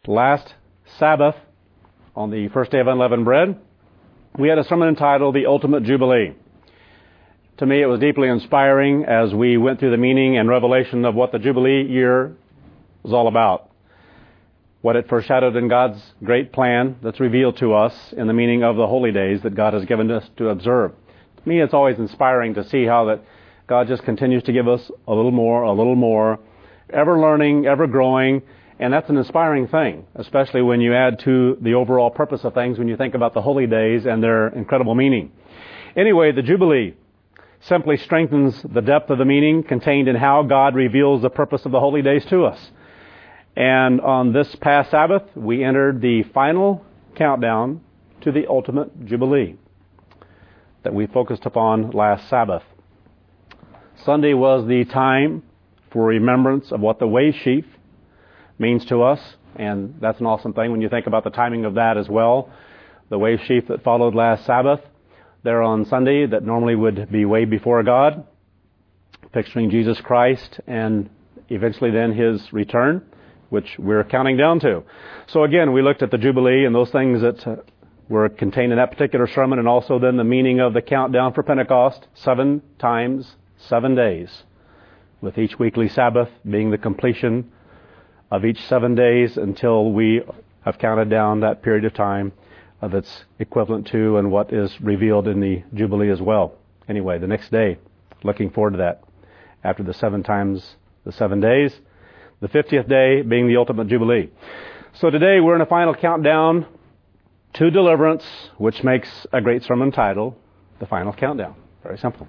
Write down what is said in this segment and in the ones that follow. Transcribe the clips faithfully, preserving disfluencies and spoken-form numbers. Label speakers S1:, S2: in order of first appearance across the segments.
S1: Last Sabbath, on the first day of unleavened bread, we had a sermon entitled The Ultimate Jubilee. To me, it was deeply inspiring as we went through the meaning and revelation of what the Jubilee year was all about. What it foreshadowed in God's great plan that's revealed to us in the meaning of the holy days that God has given us to observe. To me, it's always inspiring to see how that God just continues to give us a little more, a little more, ever learning, ever growing. And that's an inspiring thing, especially when you add to the overall purpose of things when you think about the holy days and their incredible meaning. Anyway, the Jubilee simply strengthens the depth of the meaning contained in how God reveals the purpose of the holy days to us. And on this past Sabbath, we entered the final countdown to the ultimate Jubilee that we focused upon last Sabbath. Sunday was the time for remembrance of what the wave sheaf means to us, and that's an awesome thing when you think about the timing of that as well. The wave sheaf that followed last Sabbath there on Sunday that normally would be waved before God, picturing Jesus Christ and eventually then His return, which we're counting down to. So again, we looked at the Jubilee and those things that uh, were contained in that particular sermon, and also then the meaning of the countdown for Pentecost, seven times, seven days, with each weekly Sabbath being the completion of each seven days until we have counted down that period of time uh, that's equivalent to and what is revealed in the Jubilee as well. Anyway, the next day, looking forward to that. After the seven times the seven days, the fiftieth day being the ultimate Jubilee. So today we're in a final countdown to deliverance, which makes a great sermon title, The Final Countdown. Very simple.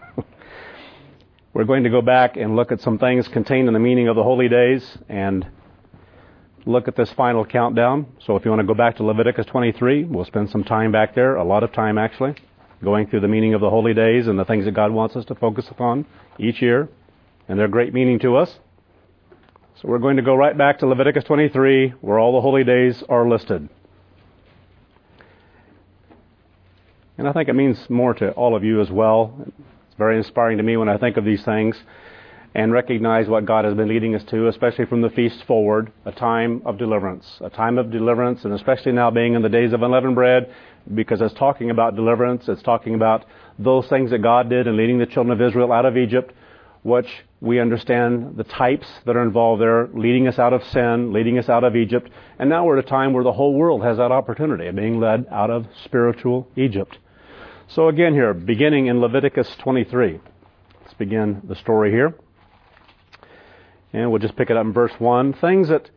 S1: We're going to go back and look at some things contained in the meaning of the holy days and look at this final countdown. So if you want to go back to Leviticus twenty-three, we'll spend some time back there, a lot of time actually, going through the meaning of the holy days and the things that God wants us to focus upon each year and their great meaning to us. So we're going to go right back to Leviticus twenty-three, where all the holy days are listed. And I think it means more to all of you as well. It's very inspiring to me when I think of these things and recognize what God has been leading us to, especially from the feast forward, a time of deliverance. A time of deliverance, and especially now being in the days of unleavened bread, because it's talking about deliverance. It's talking about those things that God did in leading the children of Israel out of Egypt, which we understand the types that are involved there, leading us out of sin, leading us out of Egypt. And now we're at a time where the whole world has that opportunity of being led out of spiritual Egypt. So again here, beginning in Leviticus twenty-three. Let's begin the story here. And we'll just pick it up in verse one. Things that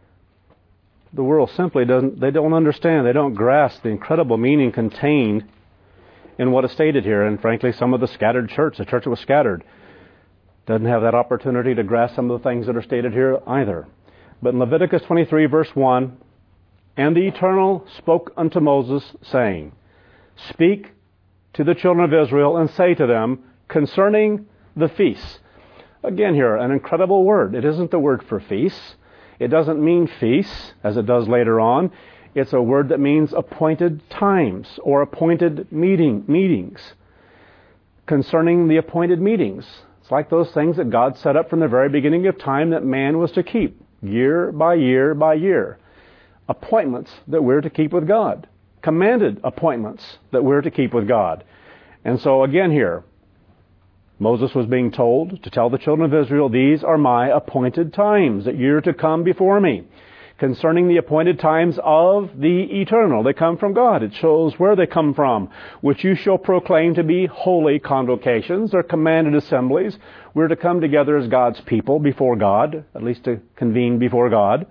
S1: the world simply doesn't, they don't understand. They don't grasp the incredible meaning contained in what is stated here. And frankly, some of the scattered church, the church that was scattered, doesn't have that opportunity to grasp some of the things that are stated here either. But in Leviticus twenty-three, verse one, And the Eternal spoke unto Moses, saying, Speak to the children of Israel, and say to them, concerning the feasts. Again here, an incredible word. It isn't the word for feasts. It doesn't mean feasts, as it does later on. It's a word that means appointed times, or appointed meeting meetings. Concerning the appointed meetings. It's like those things that God set up from the very beginning of time that man was to keep, year by year by year. Appointments that we're to keep with God. Commanded appointments that we're to keep with God. And so again here, Moses was being told to tell the children of Israel, these are my appointed times that you're to come before me. Concerning the appointed times of the eternal. They come from God. It shows where they come from, which you shall proclaim to be holy convocations or commanded assemblies. We're to come together as God's people before God, at least to convene before God.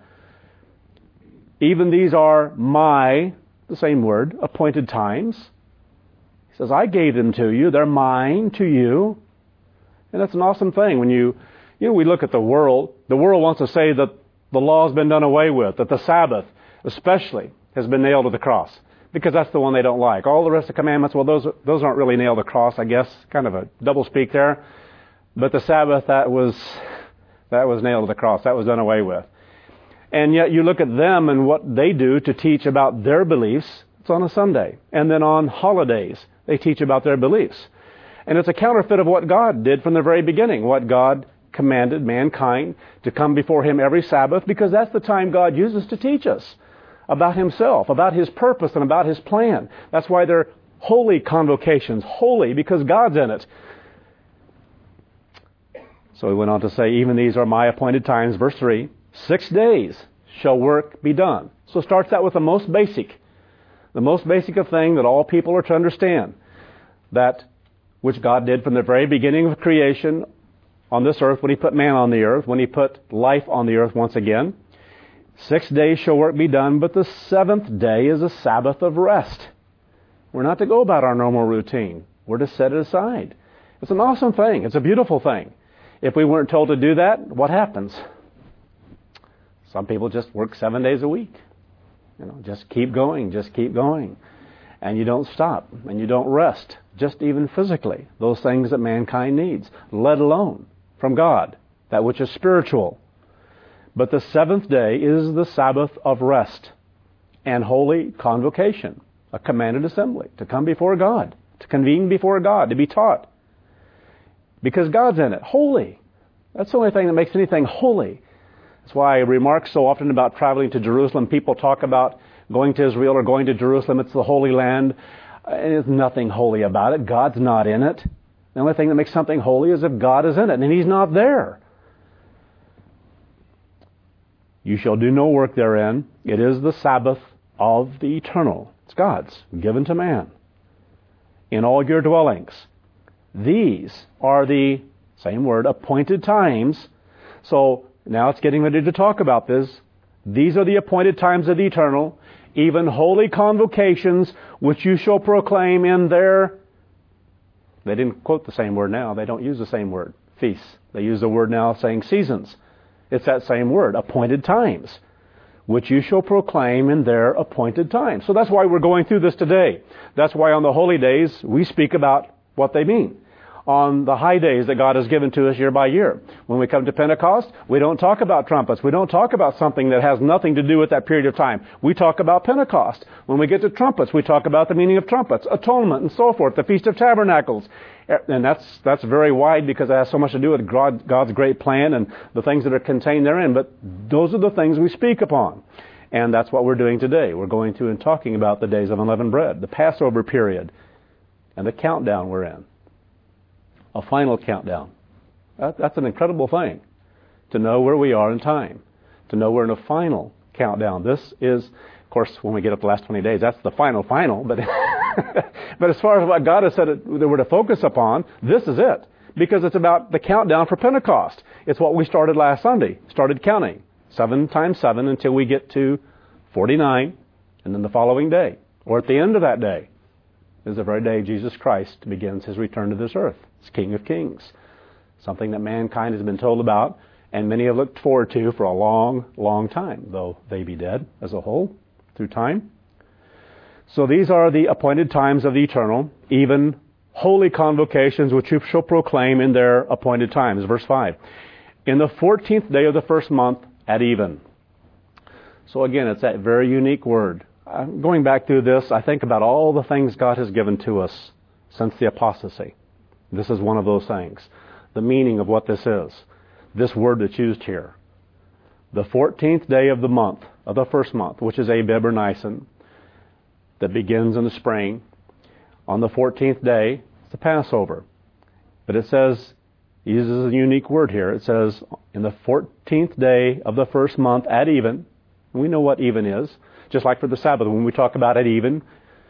S1: Even these are my, the same word, appointed times. He says, I gave them to you. They're mine to you. And that's an awesome thing. When you, you know, we look at the world, the world wants to say that the law has been done away with, that the Sabbath especially has been nailed to the cross, because that's the one they don't like. All the rest of the commandments, well, those those aren't really nailed to the cross, I guess. Kind of a double speak there. But the Sabbath, that was that was nailed to the cross. That was done away with. And yet you look at them and what they do to teach about their beliefs. It's on a Sunday. And then on holidays, they teach about their beliefs. And it's a counterfeit of what God did from the very beginning, what God commanded mankind to come before Him every Sabbath, because that's the time God uses to teach us about Himself, about His purpose, and about His plan. That's why they're holy convocations. Holy because God's in it. So he went on to say, even these are my appointed times, verse three. Six days shall work be done. So it starts out with the most basic. The most basic of thing that all people are to understand. That which God did from the very beginning of creation on this earth, when He put man on the earth, when He put life on the earth once again. Six days shall work be done, but the seventh day is a Sabbath of rest. We're not to go about our normal routine. We're to set it aside. It's an awesome thing. It's a beautiful thing. If we weren't told to do that, what happens? Some people just work seven days a week. You know, just keep going, just keep going. And you don't stop, and you don't rest, just even physically. Those things that mankind needs, let alone from God, that which is spiritual. But the seventh day is the Sabbath of rest and holy convocation, a commanded assembly, to come before God, to convene before God, to be taught. Because God's in it, holy. That's the only thing that makes anything holy. That's why I remark so often about traveling to Jerusalem. People talk about going to Israel or going to Jerusalem. It's the Holy Land. And there's nothing holy about it. God's not in it. The only thing that makes something holy is if God is in it, and He's not there. You shall do no work therein. It is the Sabbath of the eternal. It's God's, given to man. In all your dwellings. These are the, same word, appointed times. So now it's getting ready to talk about this. These are the appointed times of the eternal, even holy convocations, which you shall proclaim in their... They didn't quote the same word now. They don't use the same word, feasts. They use the word now saying seasons. It's that same word, appointed times, which you shall proclaim in their appointed time. So that's why we're going through this today. That's why on the holy days we speak about what they mean. On the high days that God has given to us year by year. When we come to Pentecost, we don't talk about trumpets. We don't talk about something that has nothing to do with that period of time. We talk about Pentecost. When we get to trumpets, we talk about the meaning of trumpets, atonement, and so forth, the Feast of Tabernacles. And that's that's very wide because it has so much to do with God, God's great plan and the things that are contained therein. But those are the things we speak upon. And that's what we're doing today. We're going through and talking about the days of unleavened bread, the Passover period, and the countdown we're in. A final countdown. That, that's an incredible thing, to know where we are in time, to know we're in a final countdown. This is, of course, when we get up the last twenty days, that's the final, final. But but as far as what God has said it, that we're to focus upon, this is it. Because it's about the countdown for Pentecost. It's what we started last Sunday, started counting. Seven times seven until we get to forty-nine, and then the following day, or at the end of that day, is the very day Jesus Christ begins His return to this earth. He's King of Kings. Something that mankind has been told about, and many have looked forward to for a long, long time, though they be dead as a whole through time. So these are the appointed times of the eternal, even holy convocations which you shall proclaim in their appointed times. Verse five. In the fourteenth day of the first month at even. So again, it's that very unique word. I'm going back through this, I think about all the things God has given to us since the apostasy. This is one of those things. The meaning of what this is. This word that's used here. The fourteenth day of the month, of the first month, which is Abib or Nisan, that begins in the spring. On the fourteenth day, it's the Passover. But it says, he uses a unique word here. It says, in the fourteenth day of the first month at even. We know what even is. Just like for the Sabbath, when we talk about at even,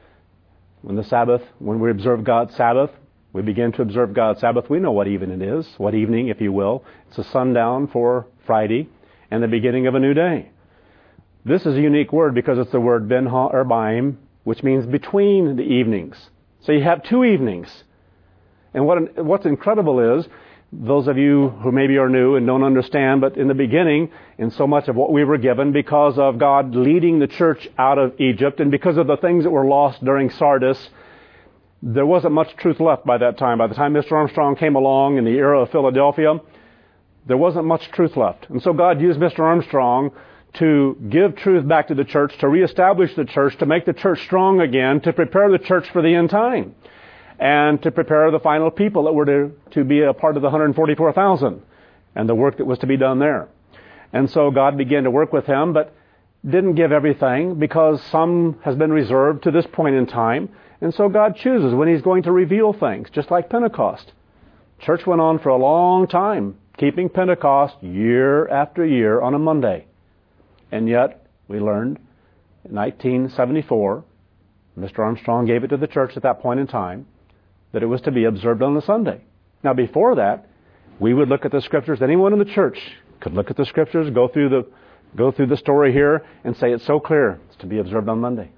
S1: when the Sabbath, when we observe God's Sabbath, we begin to observe God's Sabbath, we know what even it is, what evening, if you will. It's a sundown for Friday and the beginning of a new day. This is a unique word because it's the word ben ha-erbaim, which means between the evenings. So you have two evenings. And what what's incredible is, those of you who maybe are new and don't understand, but in the beginning, in so much of what we were given, because of God leading the church out of Egypt, and because of the things that were lost during Sardis, there wasn't much truth left by that time. By the time Mister Armstrong came along in the era of Philadelphia, there wasn't much truth left. And so God used Mister Armstrong to give truth back to the church, to reestablish the church, to make the church strong again, to prepare the church for the end time, and to prepare the final people that were to, to be a part of the one hundred forty-four thousand. and the work that was to be done there. And so God began to work with him, but didn't give everything because some has been reserved to this point in time. And so God chooses when he's going to reveal things, just like Pentecost. Church went on for a long time, keeping Pentecost year after year on a Monday. And yet, we learned in nineteen seventy-four, Mister Armstrong gave it to the church at that point in time, that it was to be observed on a Sunday. Now before that, we would look at the Scriptures. Anyone in the church could look at the Scriptures, go through the go through the story here, and say it's so clear it's to be observed on Monday.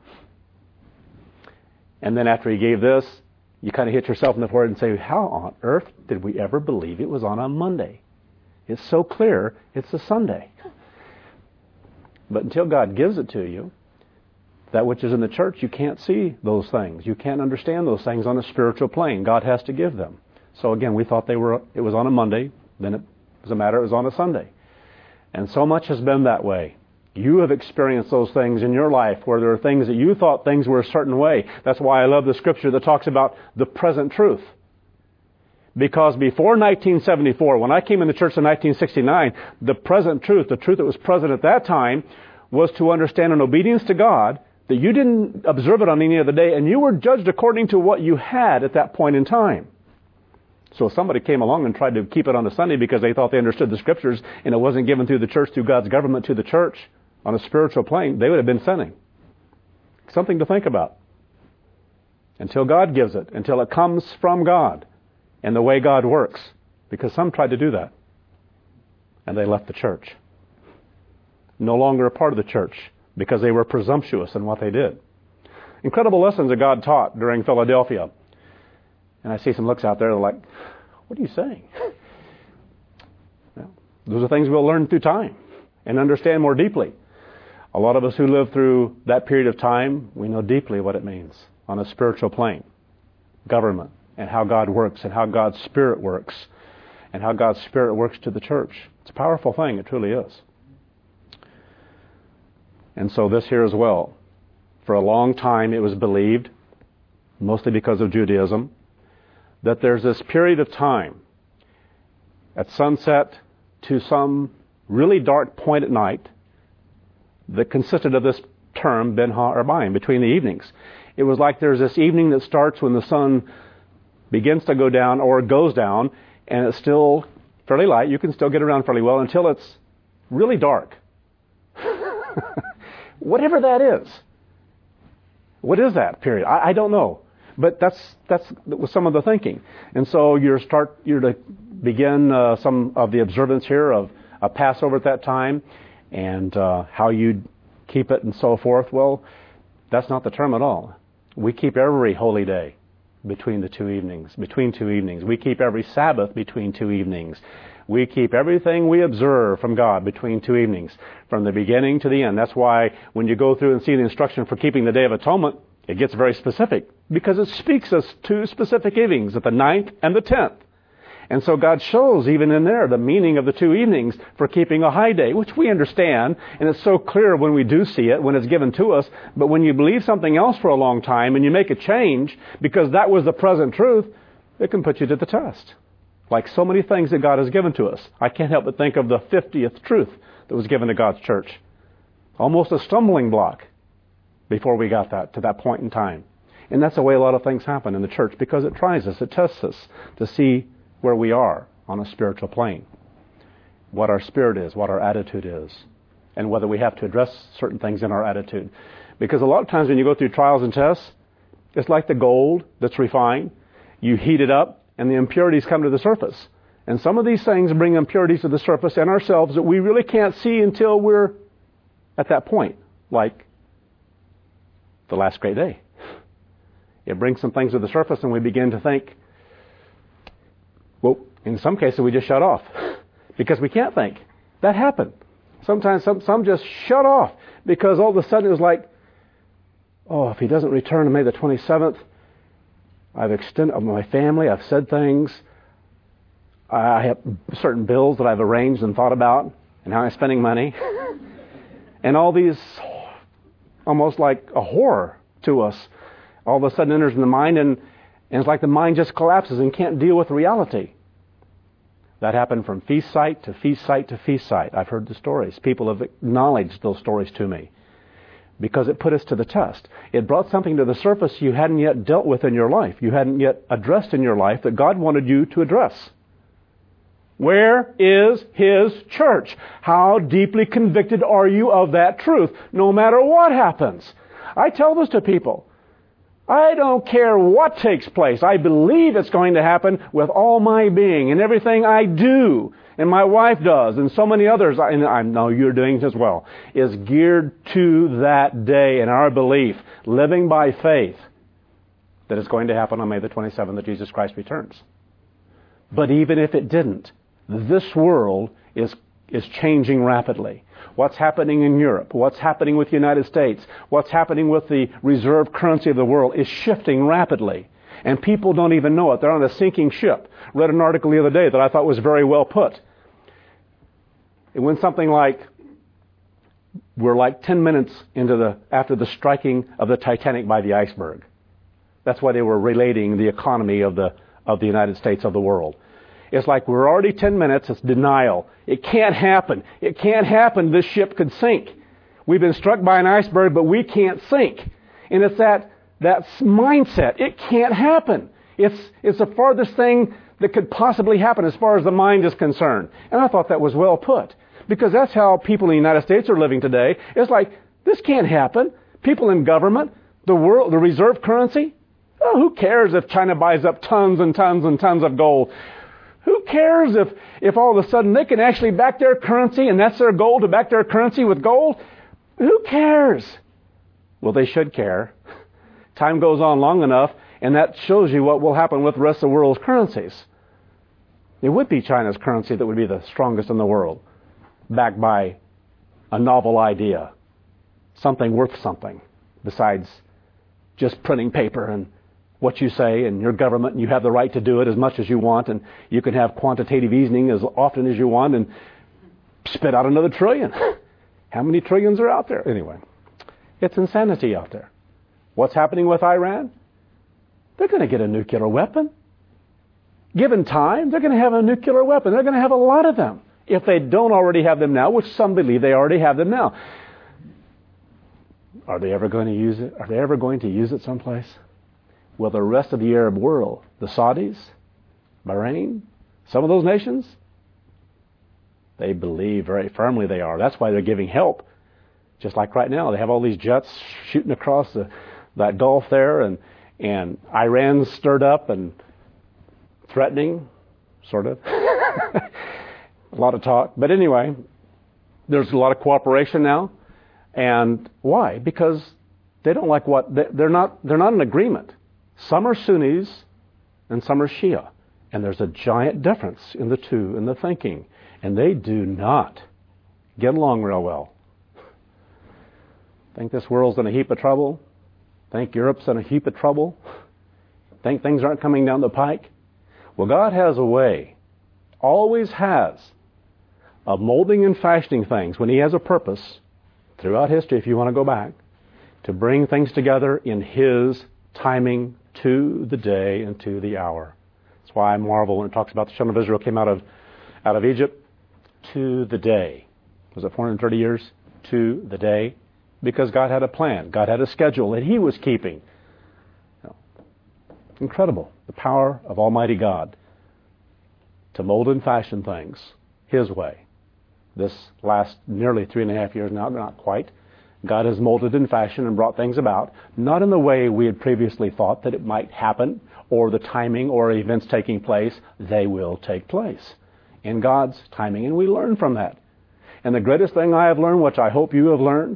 S1: And then after he gave this, you kind of hit yourself in the forehead and say, how on earth did we ever believe it was on a Monday? It's so clear it's a Sunday. But until God gives it to you, that which is in the church, you can't see those things. You can't understand those things on a spiritual plane. God has to give them. So again, we thought they were. It was on a Monday. Then it was a matter it was on a Sunday. And so much has been that way. You have experienced those things in your life where there are things that you thought things were a certain way. That's why I love the Scripture that talks about the present truth. Because before nineteen seventy-four, when I came in the church in nineteen sixty-nine, the present truth, the truth that was present at that time, was to understand in obedience to God that you didn't observe it on any other day, and you were judged according to what you had at that point in time. So if somebody came along and tried to keep it on a Sunday because they thought they understood the Scriptures and it wasn't given through the church, through God's government to the church on a spiritual plane, they would have been sinning. Something to think about. Until God gives it, until it comes from God and the way God works. Because some tried to do that. And they left the church. No longer a part of the church because they were presumptuous in what they did. Incredible lessons that God taught during Philadelphia. And I see some looks out there that are like, what are you saying? Well, those are things we'll learn through time and understand more deeply. A lot of us who live through that period of time, we know deeply what it means on a spiritual plane. Government and how God works and how God's Spirit works and how God's Spirit works to the church. It's a powerful thing. It truly is. And so this here as well. For a long time it was believed, mostly because of Judaism, that there's this period of time at sunset to some really dark point at night that consisted of this term, Ben Ha-Arbaim, between the evenings. It was like there's this evening that starts when the sun begins to go down or goes down, and it's still fairly light. You can still get around fairly well until it's really dark. Whatever that is. What is that period? I, I don't know. But that's that's some of the thinking. And so you're start you're to begin uh, some of the observance here of a Passover at that time and uh, how you keep it and so forth. Well, that's not the term at all. We keep every holy day between the two evenings, between two evenings. We keep every Sabbath between two evenings. We keep everything we observe from God between two evenings, from the beginning to the end. That's why when you go through and see the instruction for keeping the Day of Atonement, it gets very specific because it speaks us two specific evenings, at the ninth and the tenth. And so God shows even in there the meaning of the two evenings for keeping a high day, which we understand, and it's so clear when we do see it, when it's given to us. But when you believe something else for a long time and you make a change because that was the present truth, it can put you to the test. Like so many things that God has given to us. I can't help but think of the fiftieth truth that was given to God's church. Almost a stumbling block before we got that to that point in time. And that's the way a lot of things happen in the church because it tries us, it tests us to see where we are on a spiritual plane, what our spirit is, what our attitude is, and whether we have to address certain things in our attitude. Because a lot of times when you go through trials and tests, it's like the gold that's refined. You heat it up and the impurities come to the surface. And some of these things bring impurities to the surface in ourselves that we really can't see until we're at that point, like the last great day. It brings some things to the surface and we begin to think, well, in some cases we just shut off because we can't think. That happened. Sometimes some, some just shut off because all of a sudden it was like, oh, if he doesn't return on May the twenty-seventh, I've extended my family, I've said things, I have certain bills that I've arranged and thought about, and how I'm spending money. And all these, almost like a horror to us, all of a sudden enters in the mind, and, and it's like the mind just collapses and can't deal with reality. That happened from feast site to feast site to feast site. I've heard the stories. People have acknowledged those stories to me because it put us to the test. It brought something to the surface you hadn't yet dealt with in your life. You hadn't yet addressed in your life that God wanted you to address. Where is His church? How deeply convicted are you of that truth, no matter what happens? I tell this to people. I don't care what takes place. I believe it's going to happen with all my being, and everything I do, and my wife does, and so many others, and I know you're doing as well, is geared to that day and our belief, living by faith, that it's going to happen on May the twenty-seventh that Jesus Christ returns. But even if it didn't, this world is is changing rapidly. What's happening in Europe, what's happening with the United States, what's happening with the reserve currency of the world is shifting rapidly. And people don't even know it. They're on a sinking ship. Read an article the other day that I thought was very well put. It went something like, we're like ten minutes into the after the striking of the Titanic by the iceberg. That's why they were relating the economy of the of the United States, of the world. It's like we're already ten minutes. It's denial. It can't happen. It can't happen. This ship could sink. We've been struck by an iceberg, but we can't sink. And it's that that mindset. It can't happen. It's it's the farthest thing that could possibly happen as far as the mind is concerned. And I thought that was well put. Because that's how people in the United States are living today. It's like, this can't happen. People in government, the world, the reserve currency. Oh, who cares if China buys up tons and tons and tons of gold? Who cares if, if all of a sudden they can actually back their currency, and that's their goal, to back their currency with gold? Who cares? Well, they should care. Time goes on long enough, and that shows you what will happen with the rest of the world's currencies. It would be China's currency that would be the strongest in the world, backed by a novel idea, something worth something, besides just printing paper and what you say and your government, and you have the right to do it as much as you want, and you can have quantitative easing as often as you want and spit out another trillion. How many trillions are out there? Anyway, it's insanity out there. What's happening with Iran? They're going to get a nuclear weapon. Given time, they're going to have a nuclear weapon. They're going to have a lot of them. If they don't already have them now, which some believe they already have them now. Are they ever going to use it? Are they ever going to use it someplace? Will the rest of the Arab world, the Saudis, Bahrain, some of those nations, they believe very firmly they are. That's why they're giving help. Just like right now, they have all these jets shooting across the, that Gulf there, and, and Iran's stirred up and threatening, sort of. A lot of talk. But anyway, there's a lot of cooperation now. And why? Because they don't like what, they're not, they're not in agreement. Some are Sunnis and some are Shia. And there's a giant difference in the two, in the thinking. And they do not get along real well. Think this world's in a heap of trouble? Think Europe's in a heap of trouble? Think things aren't coming down the pike? Well, God has a way, always has, of molding and fashioning things when He has a purpose throughout history, if you want to go back, to bring things together in His timing to the day and to the hour. That's why I marvel when it talks about the children of Israel came out of out of Egypt to the day. Was it four hundred thirty years? To the day. Because God had a plan. God had a schedule that He was keeping. Incredible. The power of Almighty God to mold and fashion things His way. This last nearly three and a half years now, not quite, God has molded and fashioned and brought things about, not in the way we had previously thought that it might happen, or the timing or events taking place. They will take place in God's timing, and we learn from that. And the greatest thing I have learned, which I hope you have learned,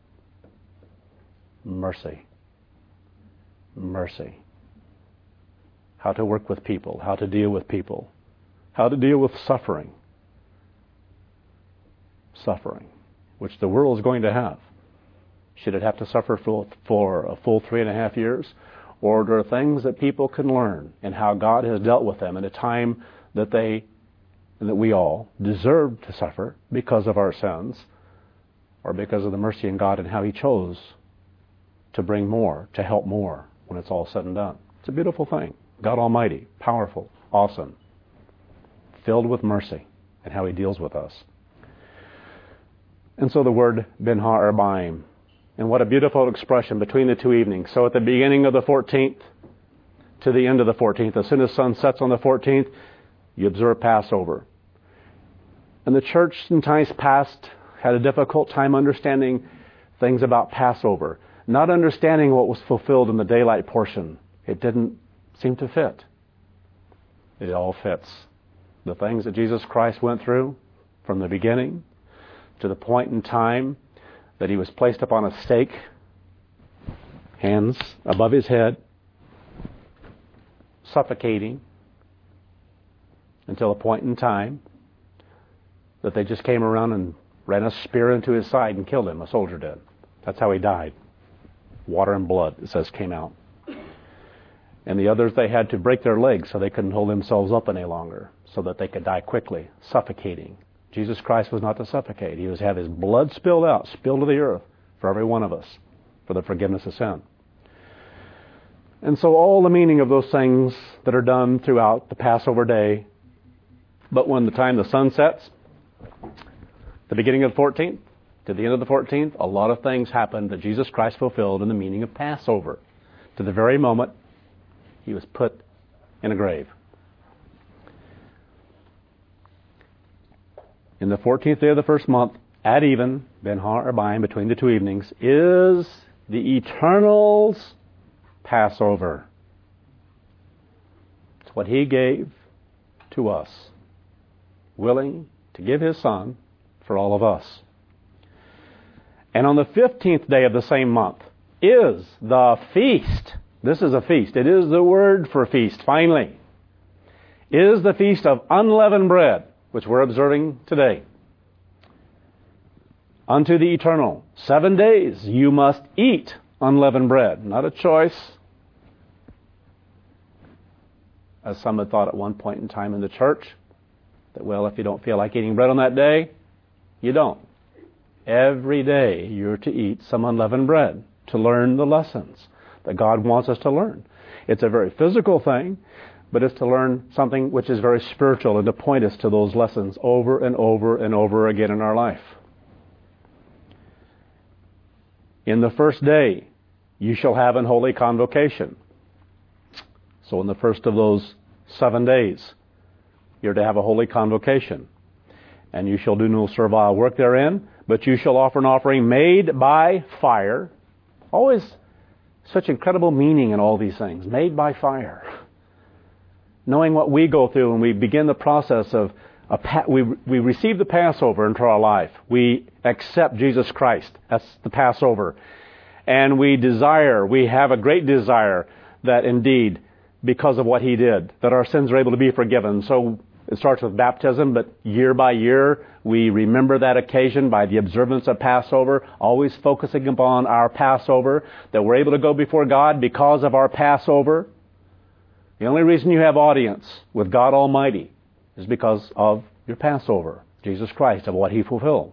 S1: mercy. Mercy. How to work with people, how to deal with people, how to deal with suffering. Suffering, which the world is going to have. Should it have to suffer for, for a full three and a half years? Or there are things that people can learn and how God has dealt with them in a time that they, and that we all deserve to suffer because of our sins, or because of the mercy in God and how He chose to bring more, to help more when it's all said and done. It's a beautiful thing. God Almighty, powerful, awesome, filled with mercy and how he deals with us. And so the word Ben Ha-Arbaim. And what a beautiful expression between the two evenings. So at the beginning of the fourteenth to the end of the fourteenth, as soon as sun sets on the fourteenth, you observe Passover. And the church in times past had a difficult time understanding things about Passover, not understanding what was fulfilled in the daylight portion. It didn't seem to fit. It all fits. The things that Jesus Christ went through from the beginning to the point in time that he was placed upon a stake, hands above his head, suffocating, until a point in time that they just came around and ran a spear into his side and killed him. A soldier did. That's how he died. Water and blood, it says, came out. And the others, they had to break their legs so they couldn't hold themselves up any longer, so that they could die quickly, suffocating. Jesus Christ was not to suffocate. He was to have his blood spilled out, spilled to the earth for every one of us, for the forgiveness of sin. And so all the meaning of those things that are done throughout the Passover day, but when the time the sun sets, the beginning of the fourteenth to the end of the fourteenth, a lot of things happened that Jesus Christ fulfilled in the meaning of Passover, to the very moment he was put in a grave. In the fourteenth day of the first month, at even, Ben Ha-Arbaim, between the two evenings, is the Eternal's Passover. It's what he gave to us, willing to give his Son for all of us. And on the fifteenth day of the same month is the feast. This is a feast. It is the word for feast, finally. It is the feast of unleavened bread, which we're observing today. Unto the eternal. Seven days you must eat unleavened bread. Not a choice, as some had thought at one point in time in the church, that, well, if you don't feel like eating bread on that day, you don't. Every day you're to eat some unleavened bread to learn the lessons that God wants us to learn. It's a very physical thing, but it's to learn something which is very spiritual and to point us to those lessons over and over and over again in our life. In the first day, you shall have an holy convocation. So in the first of those seven days, you're to have a holy convocation. And you shall do no servile work therein, but you shall offer an offering made by fire. Always such incredible meaning in all these things. Made by fire. Knowing what we go through when we begin the process of, a pa- we, we receive the Passover into our life. We accept Jesus Christ. That's the Passover. And we desire, we have a great desire that indeed, because of what He did, that our sins are able to be forgiven. So it starts with baptism, but year by year, we remember that occasion by the observance of Passover, always focusing upon our Passover, that we're able to go before God because of our Passover. The only reason you have audience with God Almighty is because of your Passover, Jesus Christ, of what He fulfilled.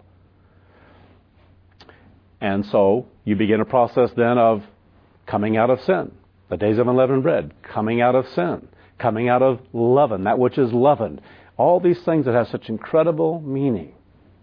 S1: And so you begin a process then of coming out of sin. The days of unleavened bread, coming out of sin, coming out of leaven, that which is leavened. All these things that have such incredible meaning.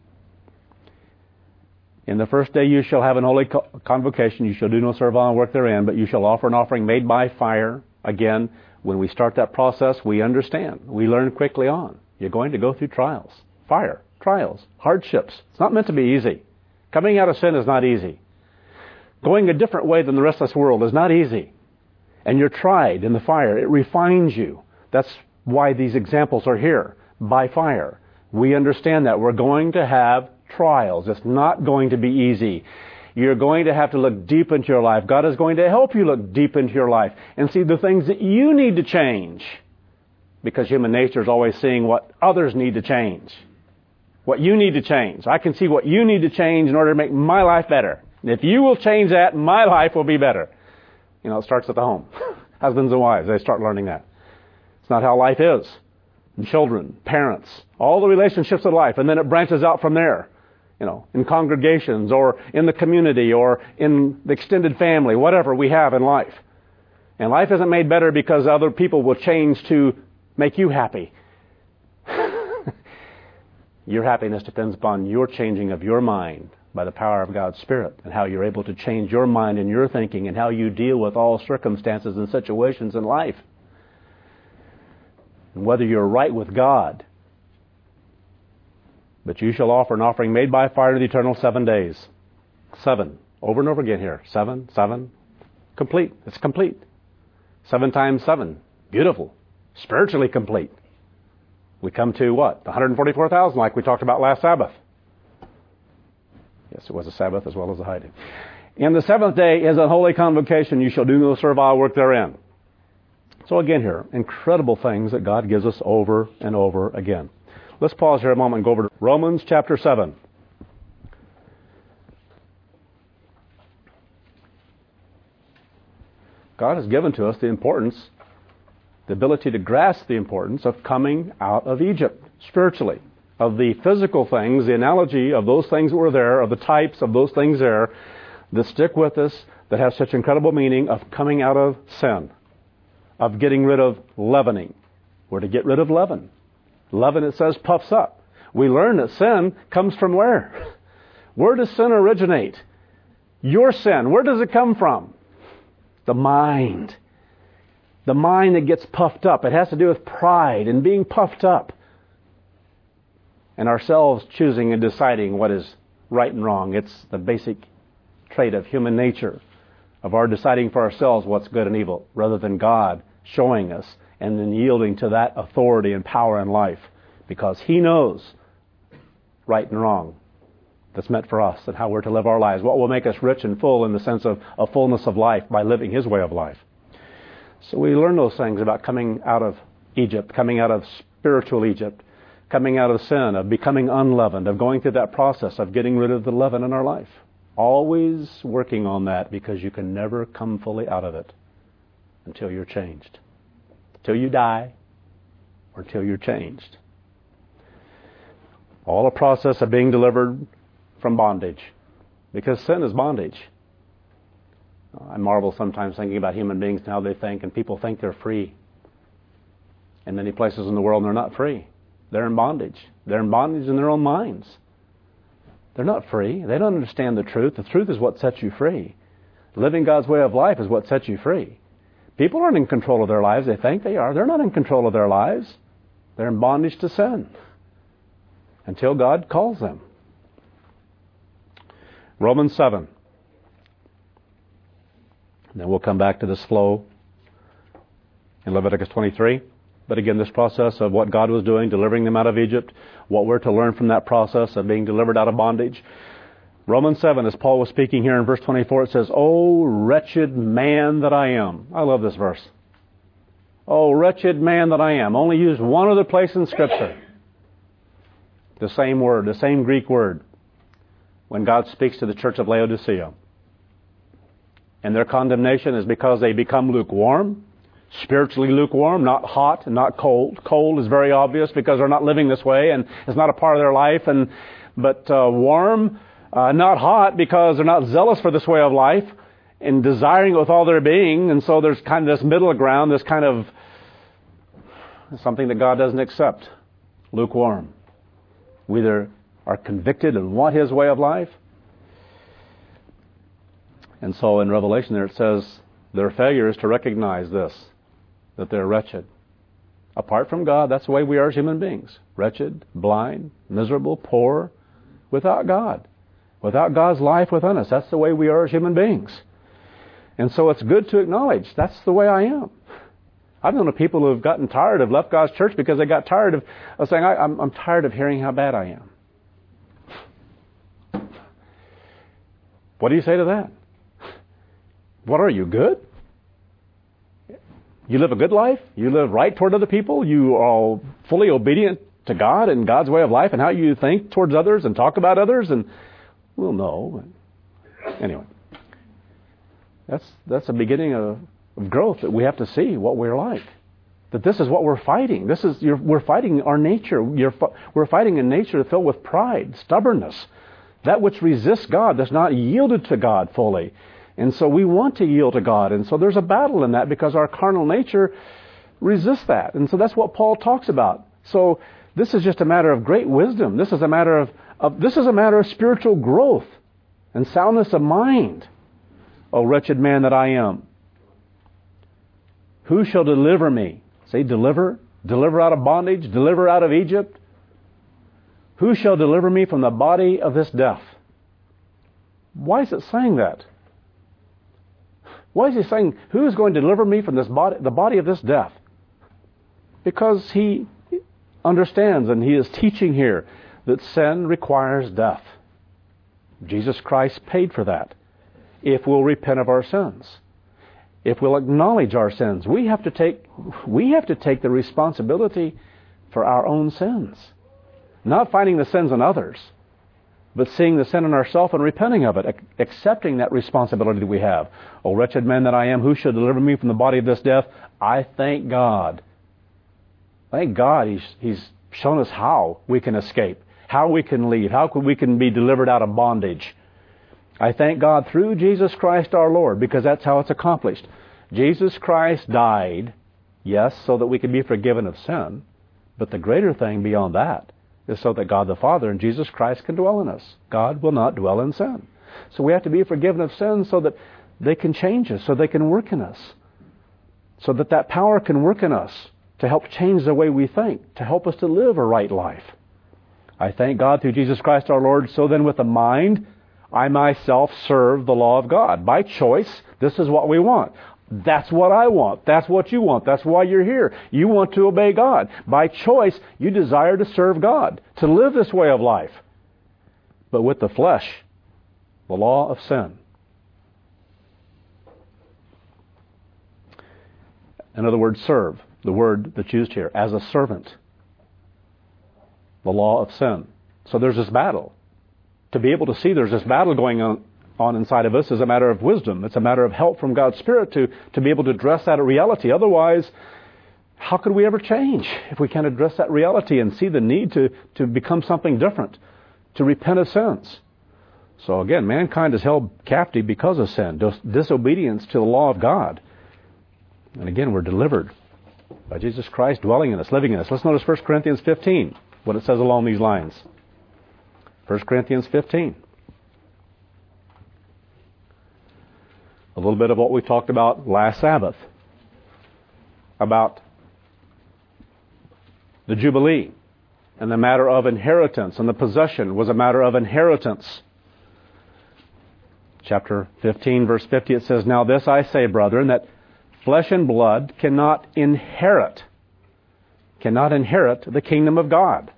S1: In the first day you shall have an holy convocation. You shall do no servile work therein, but you shall offer an offering made by fire. Again, when we start that process, we understand. We learn quickly on. You're going to go through trials. Fire, trials, hardships. It's not meant to be easy. Coming out of sin is not easy. Going a different way than the rest of this world is not easy. And you're tried in the fire. It refines you. That's why these examples are here. By fire. We understand that. We're going to have trials. It's not going to be easy. You're going to have to look deep into your life. God is going to help you look deep into your life and see the things that you need to change. Because human nature is always seeing what others need to change. What you need to change. I can see what you need to change in order to make my life better. And if you will change that, my life will be better. You know, it starts at the home. Husbands and wives, they start learning that. It's not how life is. And children, parents, all the relationships of life. And then it branches out from there. You know, in congregations or in the community or in the extended family, whatever we have in life. And life isn't made better because other people will change to make you happy. Your happiness depends upon your changing of your mind by the power of God's Spirit, and how you're able to change your mind and your thinking and how you deal with all circumstances and situations in life. And whether you're right with God. But you shall offer an offering made by fire to the eternal seven days. Seven. Over and over again here. Seven, seven. Complete. It's complete. Seven times seven. Beautiful. Spiritually complete. We come to what? one hundred forty-four thousand like we talked about last Sabbath. Yes, it was a Sabbath as well as a high day. And the seventh day is a holy convocation. You shall do no servile work therein. So again here, incredible things that God gives us over and over again. Let's pause here a moment and go over to Romans chapter seven. God has given to us the importance, the ability to grasp the importance of coming out of Egypt spiritually. Of the physical things, the analogy of those things that were there, of the types of those things there, that stick with us, that have such incredible meaning of coming out of sin, of getting rid of leavening. We're to get rid of leaven. Leaven, it says, puffs up. We learn that sin comes from where? Where does sin originate? Your sin, where does it come from? The mind. The mind that gets puffed up. It has to do with pride and being puffed up. And ourselves choosing and deciding what is right and wrong. It's the basic trait of human nature, of our deciding for ourselves what's good and evil, rather than God showing us and then yielding to that authority and power in life, because He knows right and wrong that's meant for us and how we're to live our lives, what will make us rich and full in the sense of a fullness of life by living His way of life. So we learn those things about coming out of Egypt, coming out of spiritual Egypt, coming out of sin, of becoming unleavened, of going through that process of getting rid of the leaven in our life. Always working on that, because you can never come fully out of it until you're changed. Until you die, or until you're changed. All a process of being delivered from bondage, because sin is bondage. I marvel sometimes thinking about human beings and how they think, and people think they're free. In many places in the world, they're not free. They're in bondage. They're in bondage in their own minds. They're not free. They don't understand the truth. The truth is what sets you free. Living God's way of life is what sets you free. People aren't in control of their lives. They think they are. They're not in control of their lives. They're in bondage to sin until God calls them. Romans seven. And then we'll come back to this flow in Leviticus twenty-three. But again, this process of what God was doing, delivering them out of Egypt, what we're to learn from that process of being delivered out of bondage. Romans seven, as Paul was speaking here in verse twenty-four, it says, "O wretched man that I am." I love this verse. "O wretched man that I am." Only used one other place in Scripture. The same word, the same Greek word, when God speaks to the church of Laodicea. And their condemnation is because they become lukewarm. Spiritually lukewarm, not hot and not cold. Cold is very obvious because they're not living this way and it's not a part of their life. And but uh, warm, uh, not hot because they're not zealous for this way of life and desiring it with all their being. And so there's kind of this middle ground, this kind of something that God doesn't accept. Lukewarm. We either are convicted and want His way of life. And so in Revelation there it says their failure is to recognize this, that they're wretched. Apart from God, that's the way we are as human beings. Wretched, blind, miserable, poor, without God. Without God's life within us. That's the way we are as human beings. And so it's good to acknowledge that's the way I am. I've known of people who have gotten tired, have left God's church because they got tired of, of saying, I, I'm, I'm tired of hearing how bad I am. What do you say to that? What are you, good? You live a good life? You live right toward other people? You are fully obedient to God and God's way of life and how you think towards others and talk about others? And, well, no. Anyway, that's that's a beginning of, of growth that we have to see what we're like. That this is what we're fighting. This is you're, we're fighting our nature. You're, we're fighting a nature filled with pride, stubbornness, that which resists God, that's not yielded to God fully. And so we want to yield to God. And so there's a battle in that because our carnal nature resists that. And so that's what Paul talks about. So This is just a matter of great wisdom. This is a matter of, of this is a matter of spiritual growth and soundness of mind. O wretched man that I am, who shall deliver me? Say, deliver. Deliver out of bondage. Deliver out of Egypt. Who shall deliver me from the body of this death? Why is it saying that? Why is he saying, who is going to deliver me from this body, the body of this death? Because he understands, and he is teaching here, that sin requires death. Jesus Christ paid for that. If we'll repent of our sins, if we'll acknowledge our sins, we have to take we have to take the responsibility for our own sins. Not finding the sins in others, but seeing the sin in ourselves and repenting of it, accepting that responsibility that we have. O wretched man that I am, who shall deliver me from the body of this death? I thank God. Thank God He's, he's shown us how we can escape, how we can leave, how we can be delivered out of bondage. I thank God through Jesus Christ our Lord, because that's how it's accomplished. Jesus Christ died, yes, so that we can be forgiven of sin, but the greater thing beyond that is so that God the Father and Jesus Christ can dwell in us. God will not dwell in sin. So we have to be forgiven of sin so that they can change us, so they can work in us, so that that power can work in us to help change the way we think, to help us to live a right life. I thank God through Jesus Christ our Lord. So then with the mind, I myself serve the law of God. By choice, this is what we want. That's what I want. That's what you want. That's why you're here. You want to obey God. By choice, you desire to serve God, to live this way of life. But with the flesh, the law of sin. In other words, serve, the word that's used here, as a servant. The law of sin. So there's this battle. To be able to see there's this battle going on, on inside of us is a matter of wisdom. It's a matter of help from God's Spirit to, to be able to address that reality. Otherwise, how could we ever change if we can't address that reality and see the need to, to become something different, to repent of sins? So again, mankind is held captive because of sin, dis- disobedience to the law of God. And again, we're delivered by Jesus Christ dwelling in us, living in us. Let's notice First Corinthians fifteen, what it says along these lines. First Corinthians fifteen. A little bit of what we talked about last Sabbath. About the Jubilee and the matter of inheritance. And the possession was a matter of inheritance. Chapter fifteen, verse fifty, it says, Now this I say, brethren, that flesh and blood cannot inherit, cannot inherit the kingdom of God.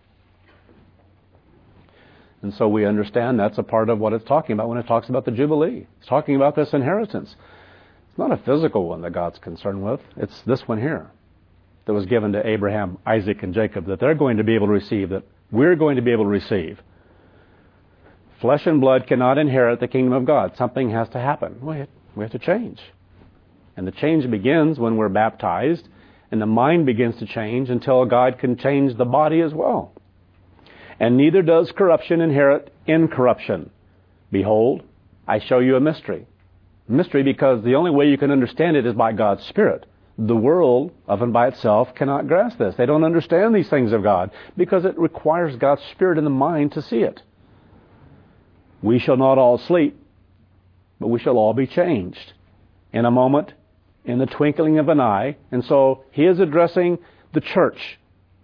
S1: And so we understand that's a part of what it's talking about when it talks about the Jubilee. It's talking about this inheritance. It's not a physical one that God's concerned with. It's this one here that was given to Abraham, Isaac, and Jacob, that they're going to be able to receive, that we're going to be able to receive. Flesh and blood cannot inherit the kingdom of God. Something has to happen. We have to change. And the change begins when we're baptized, and the mind begins to change until God can change the body as well. And neither does corruption inherit incorruption. Behold, I show you a mystery. Mystery because the only way you can understand it is by God's Spirit. The world, of and by itself, cannot grasp this. They don't understand these things of God because it requires God's Spirit in the mind to see it. We shall not all sleep, but we shall all be changed in a moment, in the twinkling of an eye. And so he is addressing the church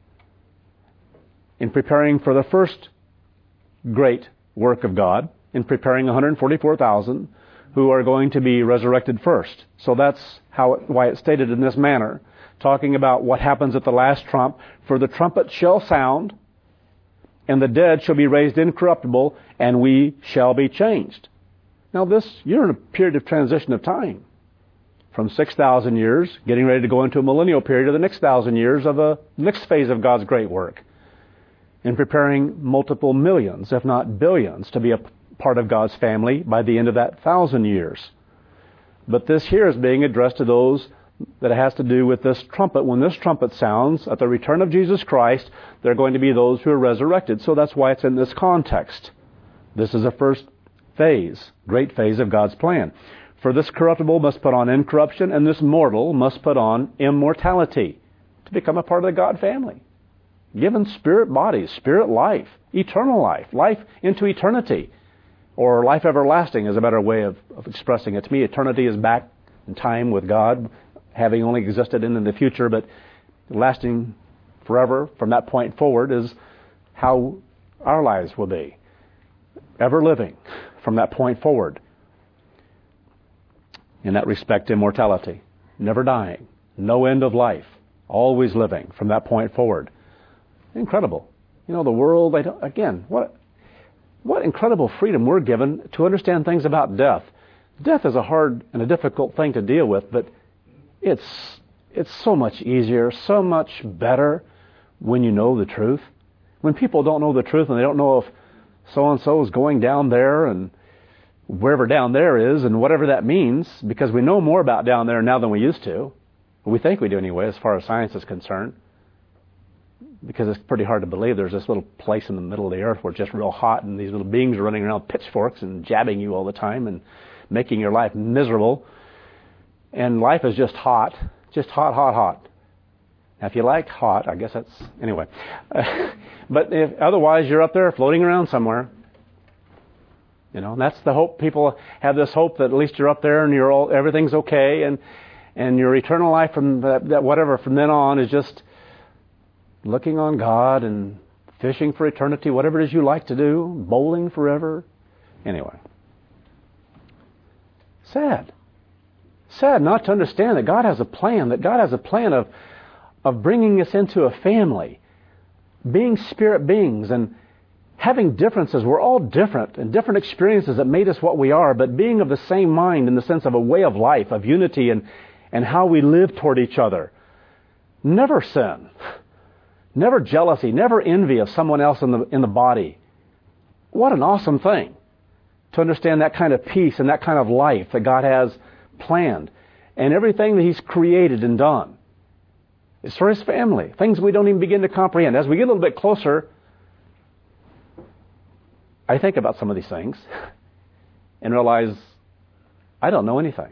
S1: in preparing for the first great work of God, in preparing one hundred forty-four thousand who are going to be resurrected first. So that's how it, why it's stated in this manner, talking about what happens at the last trump. For the trumpet shall sound, and the dead shall be raised incorruptible, and we shall be changed. Now this, you're in a period of transition of time. From six thousand years, getting ready to go into a millennial period, to the next thousand years of a next phase of God's great work. In preparing multiple millions, if not billions, to be a part of God's family by the end of that thousand years. But this here is being addressed to those that has to do with this trumpet. When this trumpet sounds, at the return of Jesus Christ, there are going to be those who are resurrected. So that's why it's in this context. This is the first phase, great phase of God's plan. For this corruptible must put on incorruption, and this mortal must put on immortality to become a part of the God family. given spirit bodies, spirit life, eternal life, life into eternity, or life everlasting is a better way of, of expressing it. To me, eternity is back in time with God, having only existed in the future, but lasting forever from that point forward is how our lives will be. Ever living from that point forward. In that respect, immortality. Never dying. No end of life. Always living from that point forward. Incredible. You know, the world, they don't, again, what what incredible freedom we're given to understand things about death. Death is a hard and a difficult thing to deal with, but it's it's so much easier, so much better when you know the truth. When people don't know the truth and they don't know if so-and-so is going down there and wherever down there is and whatever that means, because we know more about down there now than we used to. We think we do anyway, as far as science is concerned. Because it's pretty hard to believe there's this little place in the middle of the earth where it's just real hot and these little beings are running around with pitchforks and jabbing you all the time and making your life miserable. And life is just hot. Just hot, hot, hot. Now, if you like hot, I guess that's... Anyway. But if otherwise, you're up there floating around somewhere. You know, and that's the hope. People have this hope that at least you're up there and you're all, everything's okay. And, and your eternal life from that, that whatever from then on is just looking on God and fishing for eternity, whatever it is you like to do, bowling forever. Anyway. Sad. Sad not to understand that God has a plan, that God has a plan of, of bringing us into a family, being spirit beings and having differences. We're all different and different experiences that made us what we are, but being of the same mind in the sense of a way of life, of unity and, and how we live toward each other. Never sin. Never jealousy, never envy of someone else in the in the body. What an awesome thing to understand that kind of peace and that kind of life that God has planned. And everything that He's created and done is for His family. Things we don't even begin to comprehend. As we get a little bit closer, I think about some of these things and realize I don't know anything.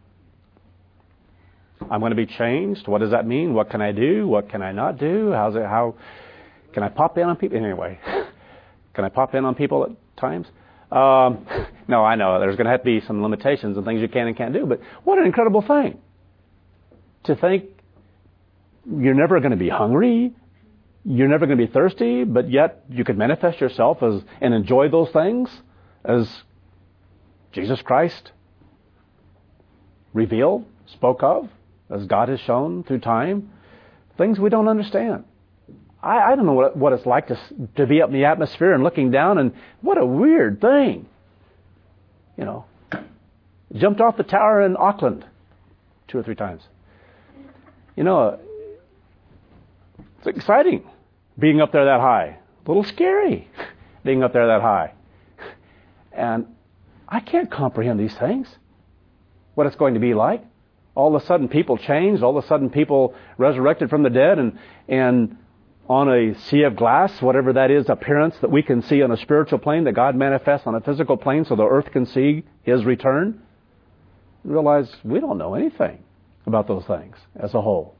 S1: I'm going to be changed. What does that mean? What can I do? What can I not do? How's it? How can I pop in on people? Anyway, can I pop in on people at times? Um, no, I know there's going to have to be some limitations and things you can and can't do. But what an incredible thing to think you're never going to be hungry, you're never going to be thirsty, but yet you could manifest yourself as and enjoy those things as Jesus Christ revealed, spoke of. As God has shown through time, things we don't understand. I, I don't know what, what it's like to to be up in the atmosphere and looking down, and what a weird thing. You know, jumped off the tower in Auckland two or three times. You know, it's exciting being up there that high. A little scary being up there that high. And I can't comprehend these things, what it's going to be like. All of a sudden people changed. All of a sudden people resurrected from the dead and and on a sea of glass, whatever that is, appearance that we can see on a spiritual plane, that God manifests on a physical plane so the earth can see His return. Realize we don't know anything about those things as a whole.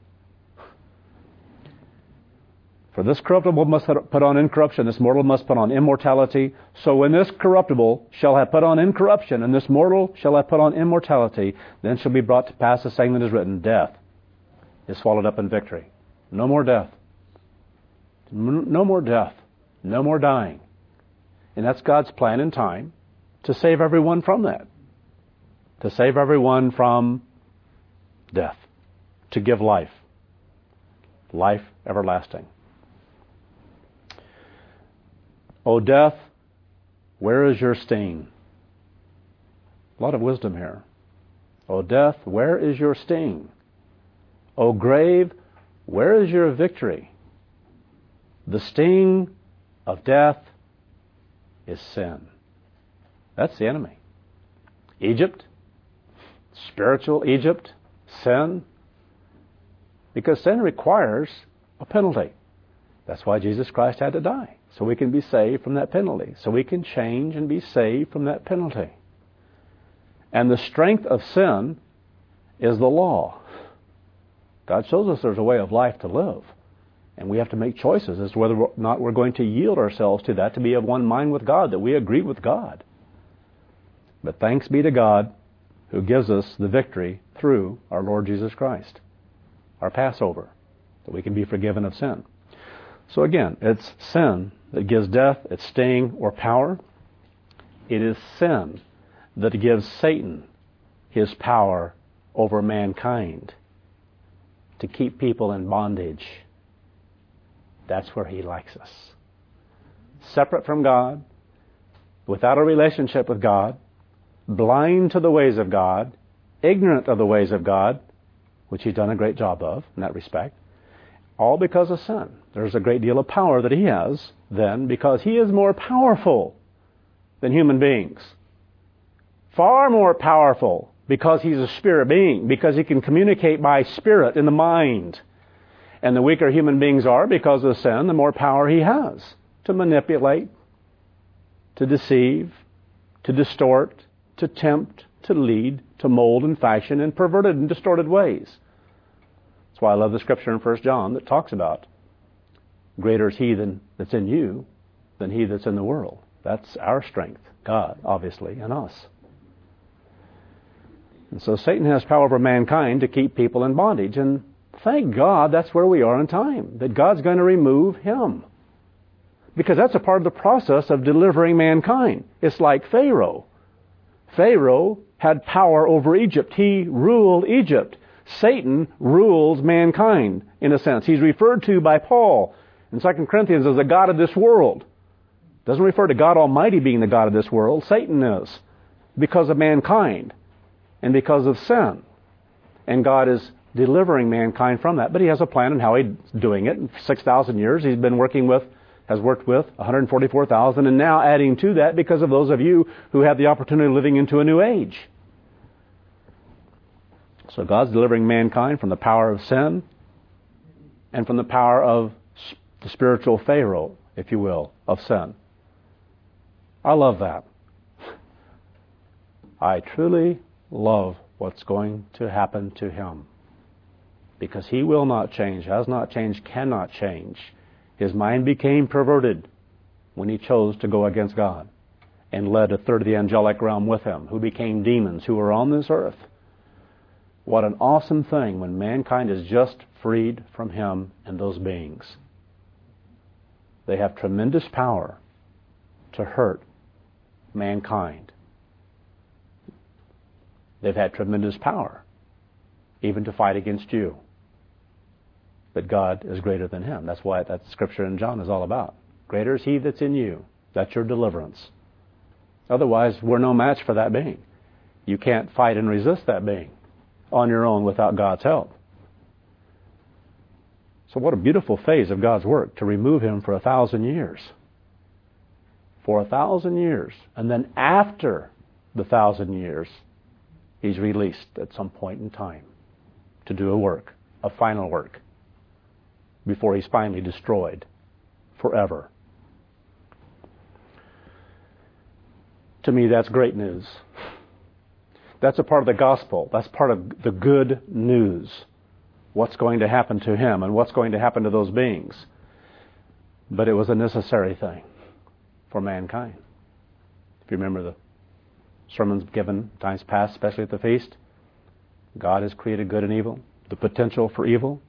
S1: For this corruptible must put on incorruption, this mortal must put on immortality. So when this corruptible shall have put on incorruption, and this mortal shall have put on immortality, then shall be brought to pass the saying that is written, death is swallowed up in victory. No more death. No more death. No more dying. And that's God's plan in time to save everyone from that. To save everyone from death. To give life. Life everlasting. O death, where is your sting? A lot of wisdom here. O death, where is your sting? O grave, where is your victory? The sting of death is sin. That's the enemy. Egypt, spiritual Egypt, sin. Because sin requires a penalty. That's why Jesus Christ had to die. So we can be saved from that penalty. So we can change and be saved from that penalty. And the strength of sin is the law. God shows us there's a way of life to live. And we have to make choices as to whether or not we're going to yield ourselves to that, to be of one mind with God, that we agree with God. But thanks be to God who gives us the victory through our Lord Jesus Christ, our Passover, that we can be forgiven of sin. So again, it's sin that gives death its sting or power. It is sin that gives Satan his power over mankind to keep people in bondage. That's where he likes us. Separate from God, without a relationship with God, blind to the ways of God, ignorant of the ways of God, which he's done a great job of in that respect, all because of sin. There's a great deal of power that he has then because he is more powerful than human beings. Far more powerful because he's a spirit being, because he can communicate by spirit in the mind. And the weaker human beings are, because of sin, the more power he has to manipulate, to deceive, to distort, to tempt, to lead, to mold and fashion in perverted and distorted ways. That's why I love the scripture in First John that talks about greater is he than, that's in you than he that's in the world. That's our strength, God, obviously, and us. And so Satan has power over mankind to keep people in bondage. And thank God that's where we are in time, that God's going to remove him. Because that's a part of the process of delivering mankind. It's like Pharaoh. Pharaoh had power over Egypt. He ruled Egypt. Satan rules mankind, in a sense. He's referred to by Paul in Second Corinthians as the God of this world. Doesn't refer to God Almighty being the God of this world. Satan is, because of mankind and because of sin. And God is delivering mankind from that. But he has a plan on how he's doing it. In six thousand years he's been working with, has worked with one hundred forty-four thousand, and now adding to that because of those of you who have the opportunity of living into a new age. So God's delivering mankind from the power of sin and from the power of the spiritual Pharaoh, if you will, of sin. I love that. I truly love what's going to happen to him. Because he will not change, has not changed, cannot change. His mind became perverted when he chose to go against God and led a third of the angelic realm with him, who became demons who were on this earth. What an awesome thing when mankind is just freed from him and those beings. They have tremendous power to hurt mankind. They've had tremendous power even to fight against you. But God is greater than him. That's why that scripture in John is all about. Greater is he that's in you. That's your deliverance. Otherwise, we're no match for that being. You can't fight and resist that being on your own without God's help. So what a beautiful phase of God's work to remove him for a thousand years. For a thousand years. And then after the thousand years, he's released at some point in time to do a work, a final work, before he's finally destroyed forever. To me, that's great news. That's a part of the gospel. That's part of the good news. What's going to happen to him and what's going to happen to those beings. But it was a necessary thing for mankind. If you remember the sermons given times past, especially at the feast, God has created good and evil, the potential for evil.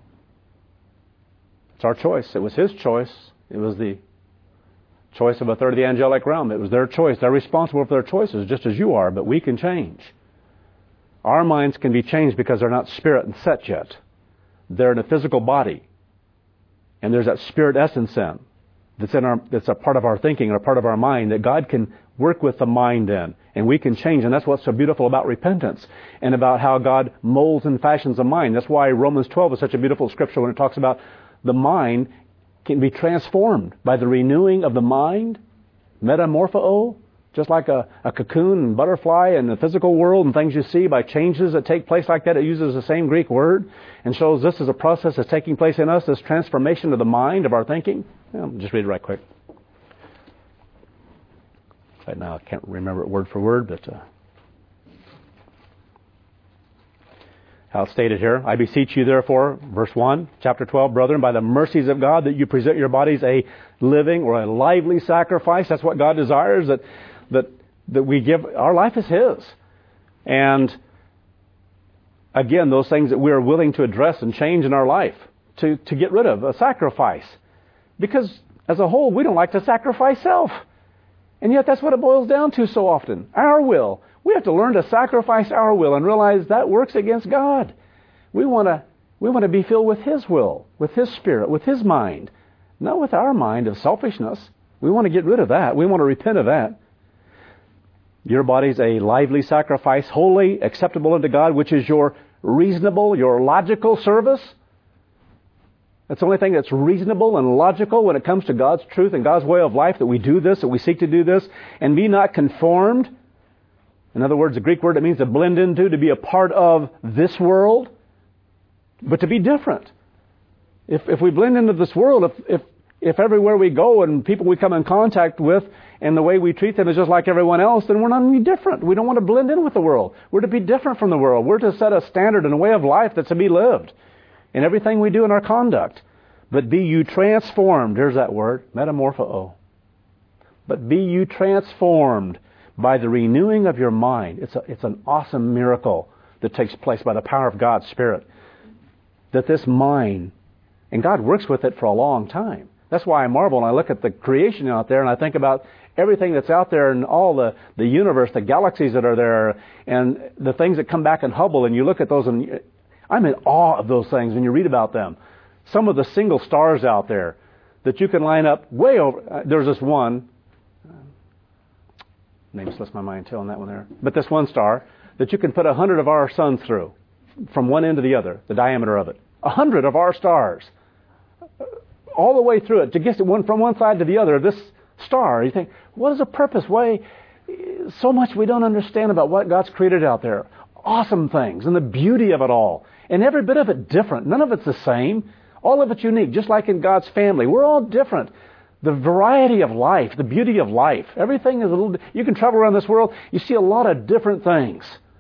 S1: It's our choice. It was his choice. It was the choice of a third of the angelic realm. It was their choice. They're responsible for their choices just as you are, but we can change. Our minds can be changed because they're not spirit and set yet. They're in a physical body. And there's that spirit essence in that's in our that's a part of our thinking or a part of our mind that God can work with the mind in, and we can change. And that's what's so beautiful about repentance and about how God molds and fashions a mind. That's why Romans twelve is such a beautiful scripture when it talks about the mind can be transformed by the renewing of the mind, metamorpho, just like a, a cocoon and butterfly in the physical world and things you see, by changes that take place like that. It uses the same Greek word and shows this is a process that's taking place in us, this transformation of the mind, of our thinking. Yeah, I'll just read it right quick. Right now I can't remember it word for word, but uh, how it's stated here. I beseech you therefore, verse one, chapter twelve, brethren, by the mercies of God, that you present your bodies a living or a lively sacrifice. That's what God desires, that that that we give. Our life is His. And again, those things that we are willing to address and change in our life, to, to get rid of, a sacrifice. Because as a whole, we don't like to sacrifice self. And yet that's what it boils down to so often. Our will. We have to learn to sacrifice our will and realize that works against God. We want to we want to be filled with His will, with His Spirit, with His mind. Not with our mind of selfishness. We want to get rid of that. We want to repent of that. Your body's a lively sacrifice, holy, acceptable unto God, which is your reasonable, your logical service. That's the only thing that's reasonable and logical when it comes to God's truth and God's way of life, that we do this, that we seek to do this, and be not conformed. In other words, the Greek word, it means to blend into, to be a part of this world, but to be different. If if we blend into this world, if if if everywhere we go and people we come in contact with and the way we treat them is just like everyone else, then we're not any different. We don't want to blend in with the world. We're to be different from the world. We're to set a standard and a way of life that's to be lived in everything we do in our conduct. But be you transformed. There's that word, metamorpho. But be you transformed by the renewing of your mind. It's a, it's an awesome miracle that takes place by the power of God's Spirit. That this mind, and God works with it for a long time. That's why I marvel and I look at the creation out there and I think about everything that's out there and all the, the universe, the galaxies that are there, and the things that come back in Hubble, and you look at those and I'm in awe of those things when you read about them. Some of the single stars out there that you can line up way over. There's this one. Name slips my mind too on that one there. But this one star that you can put a hundred of our suns through, from one end to the other, the diameter of it. A hundred of our stars, all the way through it, to get it one from one side to the other of this star. You think, what is the purpose? Why so much we don't understand about what God's created out there? Awesome things and the beauty of it all, and every bit of it different. None of it's the same. All of it's unique, just like in God's family. We're all different. The variety of life, the beauty of life, everything is a little... You can travel around this world, you see a lot of different things.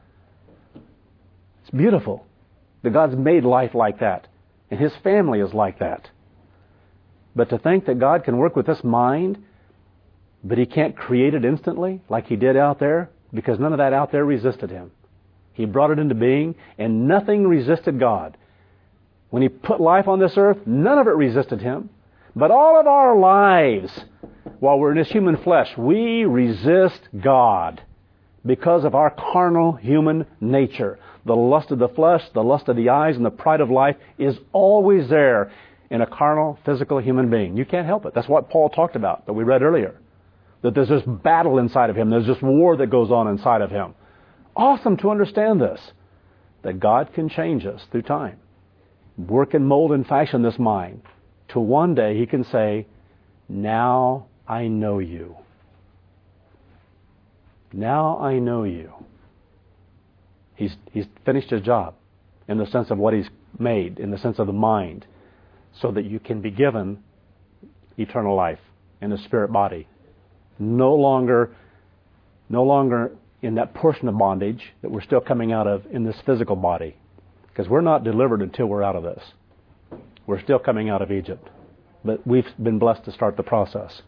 S1: It's beautiful that God's made life like that, and His family is like that. But to think that God can work with this mind, but He can't create it instantly like He did out there, because none of that out there resisted Him. He brought it into being, and nothing resisted God. When He put life on this earth, none of it resisted Him. But all of our lives, while we're in this human flesh, we resist God because of our carnal human nature. The lust of the flesh, the lust of the eyes, and the pride of life is always there in a carnal, physical human being. You can't help it. That's what Paul talked about, that we read earlier. That there's this battle inside of him. There's this war that goes on inside of him. Awesome to understand this, that God can change us through time. Work and mold and fashion this mind. Till one day He can say, now I know you. Now I know you. He's, he's finished His job in the sense of what He's made, in the sense of the mind, so that you can be given eternal life in the spirit body. No longer, no longer in that portion of bondage that we're still coming out of in this physical body. Because we're not delivered until we're out of this. We're still coming out of Egypt. But we've been blessed to start the process.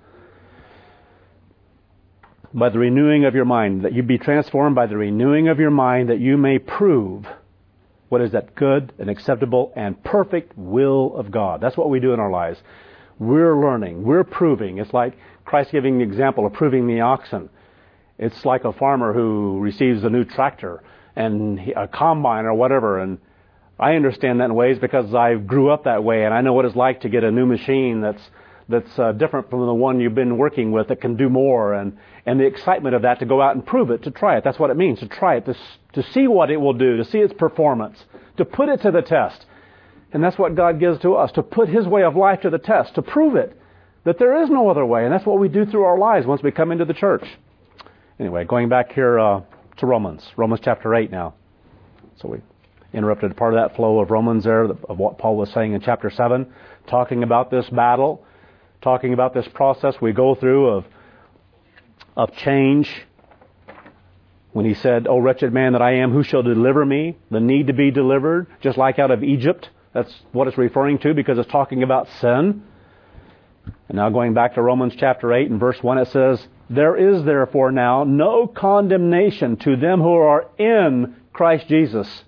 S1: By the renewing of your mind, that you be transformed by the renewing of your mind, that you may prove what is that good and acceptable and perfect will of God. That's what we do in our lives. We're learning. We're proving. It's like Christ giving the example of proving the oxen. It's like a farmer who receives a new tractor and a combine or whatever, and I understand that in ways because I grew up that way, and I know what it's like to get a new machine that's that's uh, different from the one you've been working with that can do more, and, and the excitement of that to go out and prove it, to try it. That's what it means, to try it, to, to see what it will do, to see its performance, to put it to the test. And that's what God gives to us, to put His way of life to the test, to prove it, that there is no other way. And that's what we do through our lives once we come into the church. Anyway, going back here uh, to Romans, Romans chapter eight now. So we interrupted part of that flow of Romans there, of what Paul was saying in chapter seven, talking about this battle, talking about this process we go through of, of change, When he said, "O wretched man that I am, who shall deliver me?" The need to be delivered, just like out of Egypt. That's what it's referring to because it's talking about sin. And now going back to Romans chapter eight and verse one, it says, "There is therefore now no condemnation to them who are in Christ Jesus."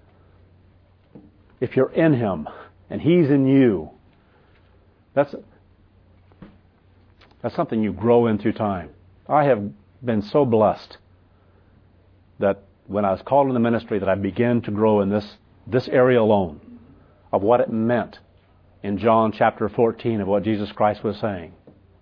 S1: If you're in Him and He's in you, that's, that's something you grow in through time. I have been so blessed that when I was called in the ministry that I began to grow in this, this area alone of what it meant in John chapter fourteen of what Jesus Christ was saying.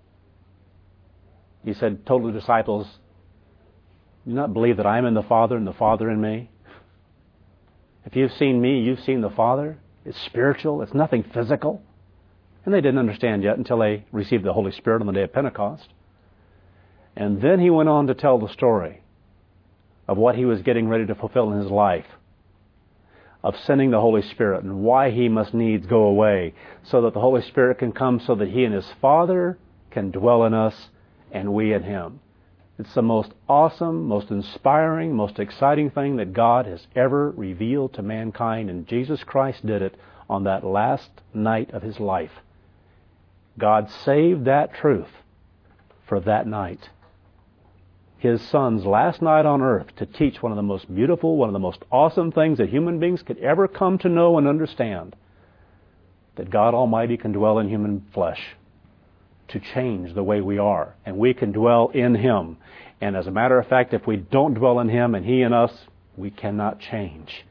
S1: He said, told the disciples, "Do you not believe that I am in the Father and the Father in me? If you've seen me, you've seen the Father." It's spiritual. It's nothing physical. And they didn't understand yet until they received the Holy Spirit on the day of Pentecost. And then he went on to tell the story of what he was getting ready to fulfill in his life, of sending the Holy Spirit and why he must needs go away so that the Holy Spirit can come so that he and his Father can dwell in us and we in him. It's the most awesome, most inspiring, most exciting thing that God has ever revealed to mankind, and Jesus Christ did it on that last night of his life. God saved that truth for that night. His Son's last night on earth to teach one of the most beautiful, one of the most awesome things that human beings could ever come to know and understand. That God Almighty can dwell in human flesh to change the way we are. And we can dwell in Him. And as a matter of fact, if we don't dwell in Him and He in us, we cannot change.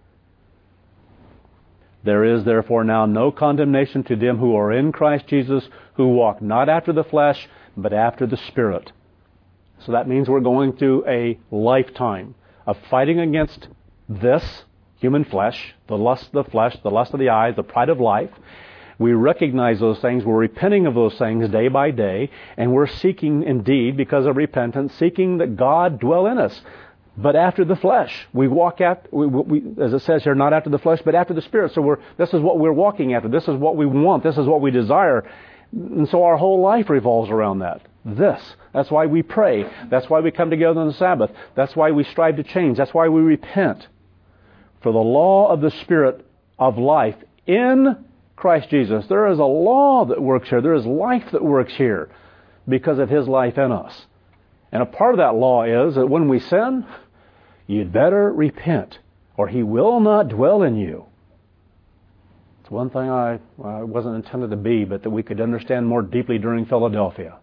S1: There is therefore now no condemnation to them who are in Christ Jesus, who walk not after the flesh, but after the Spirit. So that means we're going through a lifetime of fighting against this human flesh, the lust of the flesh, the lust of the eyes, the pride of life. We recognize those things. We're repenting of those things day by day. And we're seeking, indeed, because of repentance, seeking that God dwell in us. But after the flesh. We walk after, we, we, as it says here, not after the flesh, but after the Spirit. So we're, this is what we're walking after. This is what we want. This is what we desire. And so our whole life revolves around that. This. That's why we pray. That's why we come together on the Sabbath. That's why we strive to change. That's why we repent. For the law of the Spirit of life in Christ Jesus. There is a law that works here. There is life that works here because of His life in us. And a part of that law is that when we sin, you'd better repent or He will not dwell in you. It's one thing I, I wasn't intended to be, but that we could understand more deeply during Philadelphia.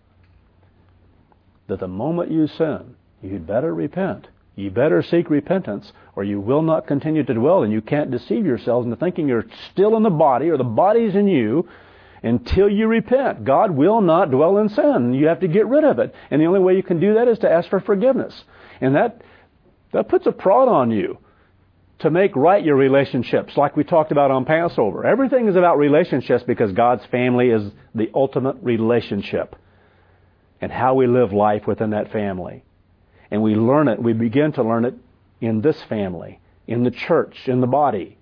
S1: That the moment you sin, you'd better repent. You better seek repentance, or you will not continue to dwell, and you can't deceive yourselves into thinking you're still in the body, or the body's in you, until you repent. God will not dwell in sin. You have to get rid of it. And the only way you can do that is to ask for forgiveness. And that, that puts a prod on you to make right your relationships, like we talked about on Passover. Everything is about relationships because God's family is the ultimate relationship. And how we live life within that family. And we learn it, we begin to learn it in this family, in the church, in the body.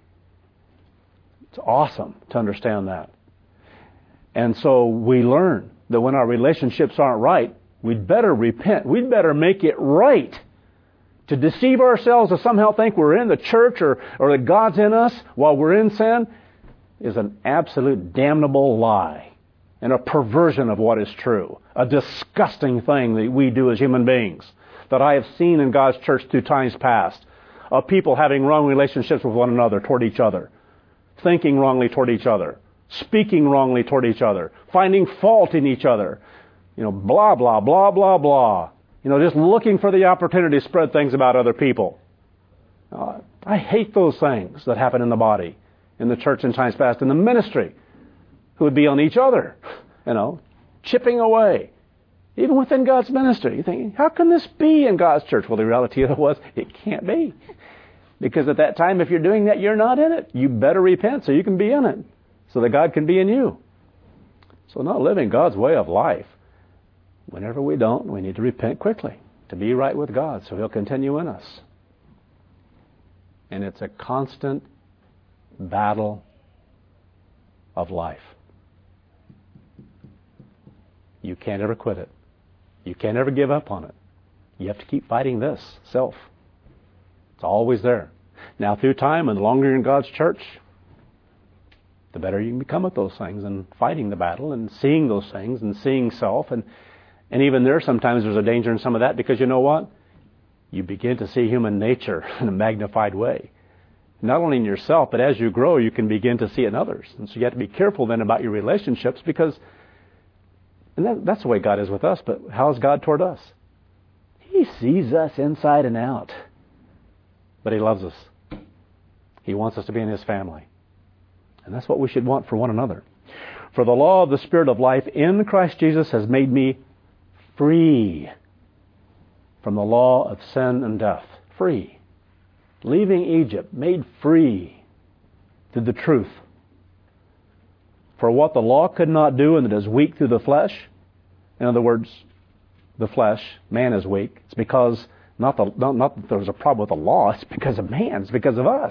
S1: It's awesome to understand that. And so we learn that when our relationships aren't right, we'd better repent. We'd better make it right. To deceive ourselves to somehow think we're in the church or, or that God's in us while we're in sin is an absolute damnable lie. And a perversion of what is true. A disgusting thing that we do as human beings. That I have seen in God's church through times past. Of people having wrong relationships with one another, toward each other. Thinking wrongly toward each other. Speaking wrongly toward each other. Finding fault in each other. You know, blah, blah, blah, blah, blah. You know, just looking for the opportunity to spread things about other people. Uh, I hate those things that happen in the body. In the church in times past. In the ministry. Who would be on each other, you know, chipping away. Even within God's ministry. You think, how can this be in God's church? Well, the reality of it was, it can't be. Because at that time, if you're doing that, you're not in it. You better repent so you can be in it. So that God can be in you. So not living God's way of life. Whenever we don't, we need to repent quickly. To be right with God, so He'll continue in us. And it's a constant battle of life. You can't ever quit it. You can't ever give up on it. You have to keep fighting this, self. It's always there. Now, through time, and the longer you're in God's church, the better you can become at those things and fighting the battle and seeing those things and seeing self. And, and even there, sometimes there's a danger in some of that because you know what? You begin to see human nature in a magnified way. Not only in yourself, but as you grow, you can begin to see it in others. And so you have to be careful then about your relationships because, and that, that's the way God is with us, but how is God toward us? He sees us inside and out. But He loves us. He wants us to be in His family. And that's what we should want for one another. For the law of the Spirit of life in Christ Jesus has made me free from the law of sin and death. Free. Leaving Egypt, made free through the truth. For what the law could not do, and it is weak through the flesh. In other words, the flesh, man is weak. It's because, not, the, not, not that there's a problem with the law, it's because of man, it's because of us.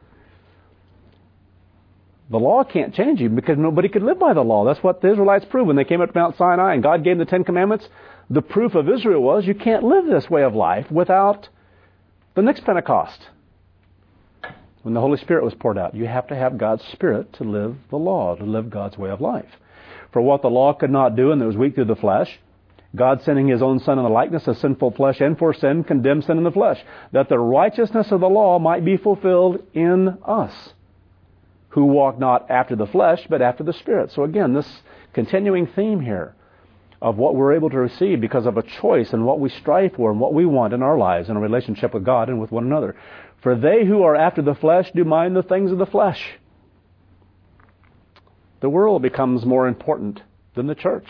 S1: The law can't change you because nobody could live by the law. That's what the Israelites proved when they came up to Mount Sinai and God gave them the Ten Commandments. The proof of Israel was you can't live this way of life without the next Pentecost. When the Holy Spirit was poured out, you have to have God's Spirit to live the law, to live God's way of life. For what the law could not do, and it was weak through the flesh, God sending His own Son in the likeness of sinful flesh, and for sin condemned sin in the flesh, that the righteousness of the law might be fulfilled in us, who walk not after the flesh, but after the Spirit. So again, this continuing theme here of what we're able to receive because of a choice and what we strive for and what we want in our lives in a relationship with God and with one another. For they who are after the flesh do mind the things of the flesh. The world becomes more important than the church.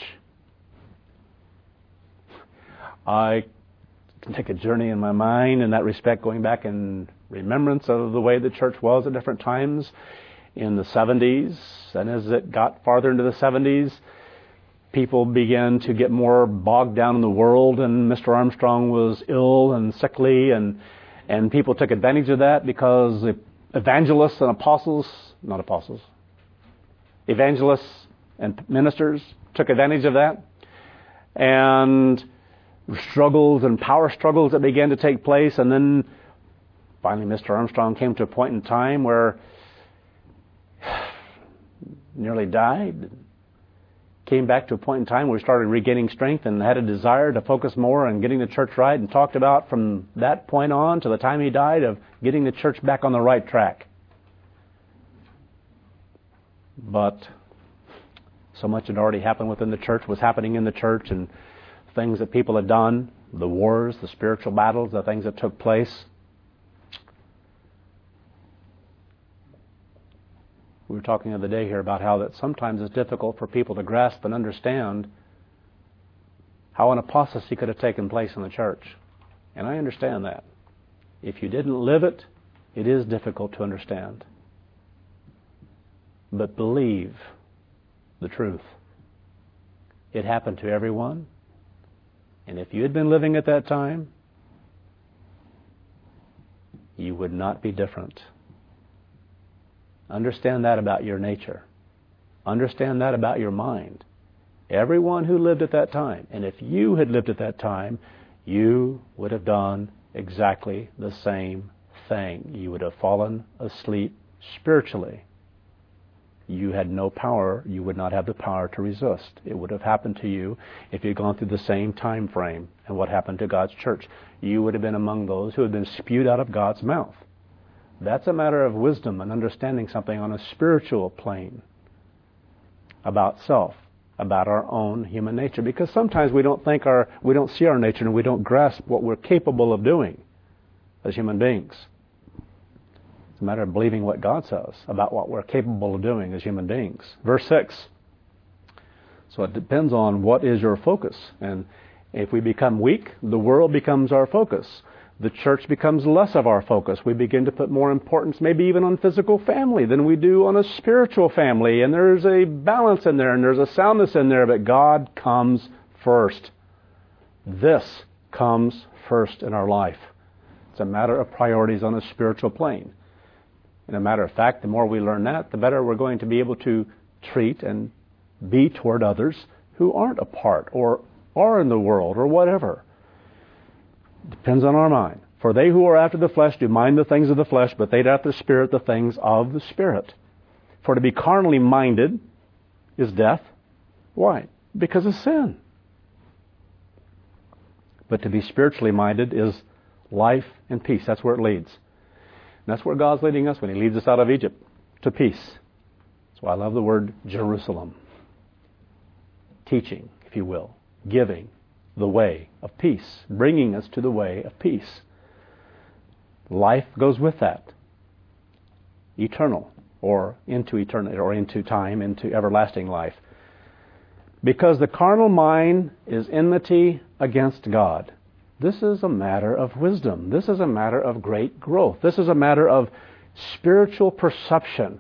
S1: I can take a journey in my mind in that respect, going back in remembrance of the way the church was at different times in the seventies. And as it got farther into the seventies, people began to get more bogged down in the world, and Mister Armstrong was ill and sickly, and and people took advantage of that because the evangelists and apostles, not apostles, evangelists and ministers took advantage of that. And struggles and power struggles that began to take place, and then finally Mister Armstrong came to a point in time where nearly died. Came back to a point in time where we started regaining strength and had a desire to focus more on getting the church right, and talked about from that point on to the time he died of getting the church back on the right track. But so much had already happened within the church, was happening in the church, and things that people had done, the wars, the spiritual battles, the things that took place. We were talking the other day here about how that sometimes it's difficult for people to grasp and understand how an apostasy could have taken place in the church. And I understand that. If you didn't live it, it is difficult to understand. But believe the truth. It happened to everyone. And if you had been living at that time, you would not be different. Understand that about your nature. Understand that about your mind. Everyone who lived at that time, and if you had lived at that time, you would have done exactly the same thing. You would have fallen asleep spiritually. You had no power. You would not have the power to resist. It would have happened to you if you'd gone through the same time frame and what happened to God's church. You would have been among those who had been spewed out of God's mouth. That's a matter of wisdom and understanding something on a spiritual plane about self, about our own human nature. Because sometimes we don't think our, we don't see our nature and we don't grasp what we're capable of doing as human beings. It's a matter of believing what God says about what we're capable of doing as human beings. Verse six. So it depends on what is your focus. And if we become weak, the world becomes our focus. The church becomes less of our focus. We begin to put more importance maybe even on physical family than we do on a spiritual family. And there's a balance in there and there's a soundness in there, but God comes first. This comes first in our life. It's a matter of priorities on a spiritual plane. And a matter of fact, the more we learn that, the better we're going to be able to treat and be toward others who aren't a part or are in the world or whatever. Depends on our mind. For they who are after the flesh do mind the things of the flesh, but they that after the Spirit the things of the Spirit. For to be carnally minded is death. Why? Because of sin. But to be spiritually minded is life and peace. That's where it leads. And that's where God's leading us when He leads us out of Egypt, to peace. That's why I love the word Jerusalem. Teaching, if you will. Giving the way of peace. Bringing us to the way of peace. Life goes with that. Eternal, or into eternity, or into time, into everlasting life. Because the carnal mind is enmity against God. This is a matter of wisdom. This is a matter of great growth. This is a matter of spiritual perception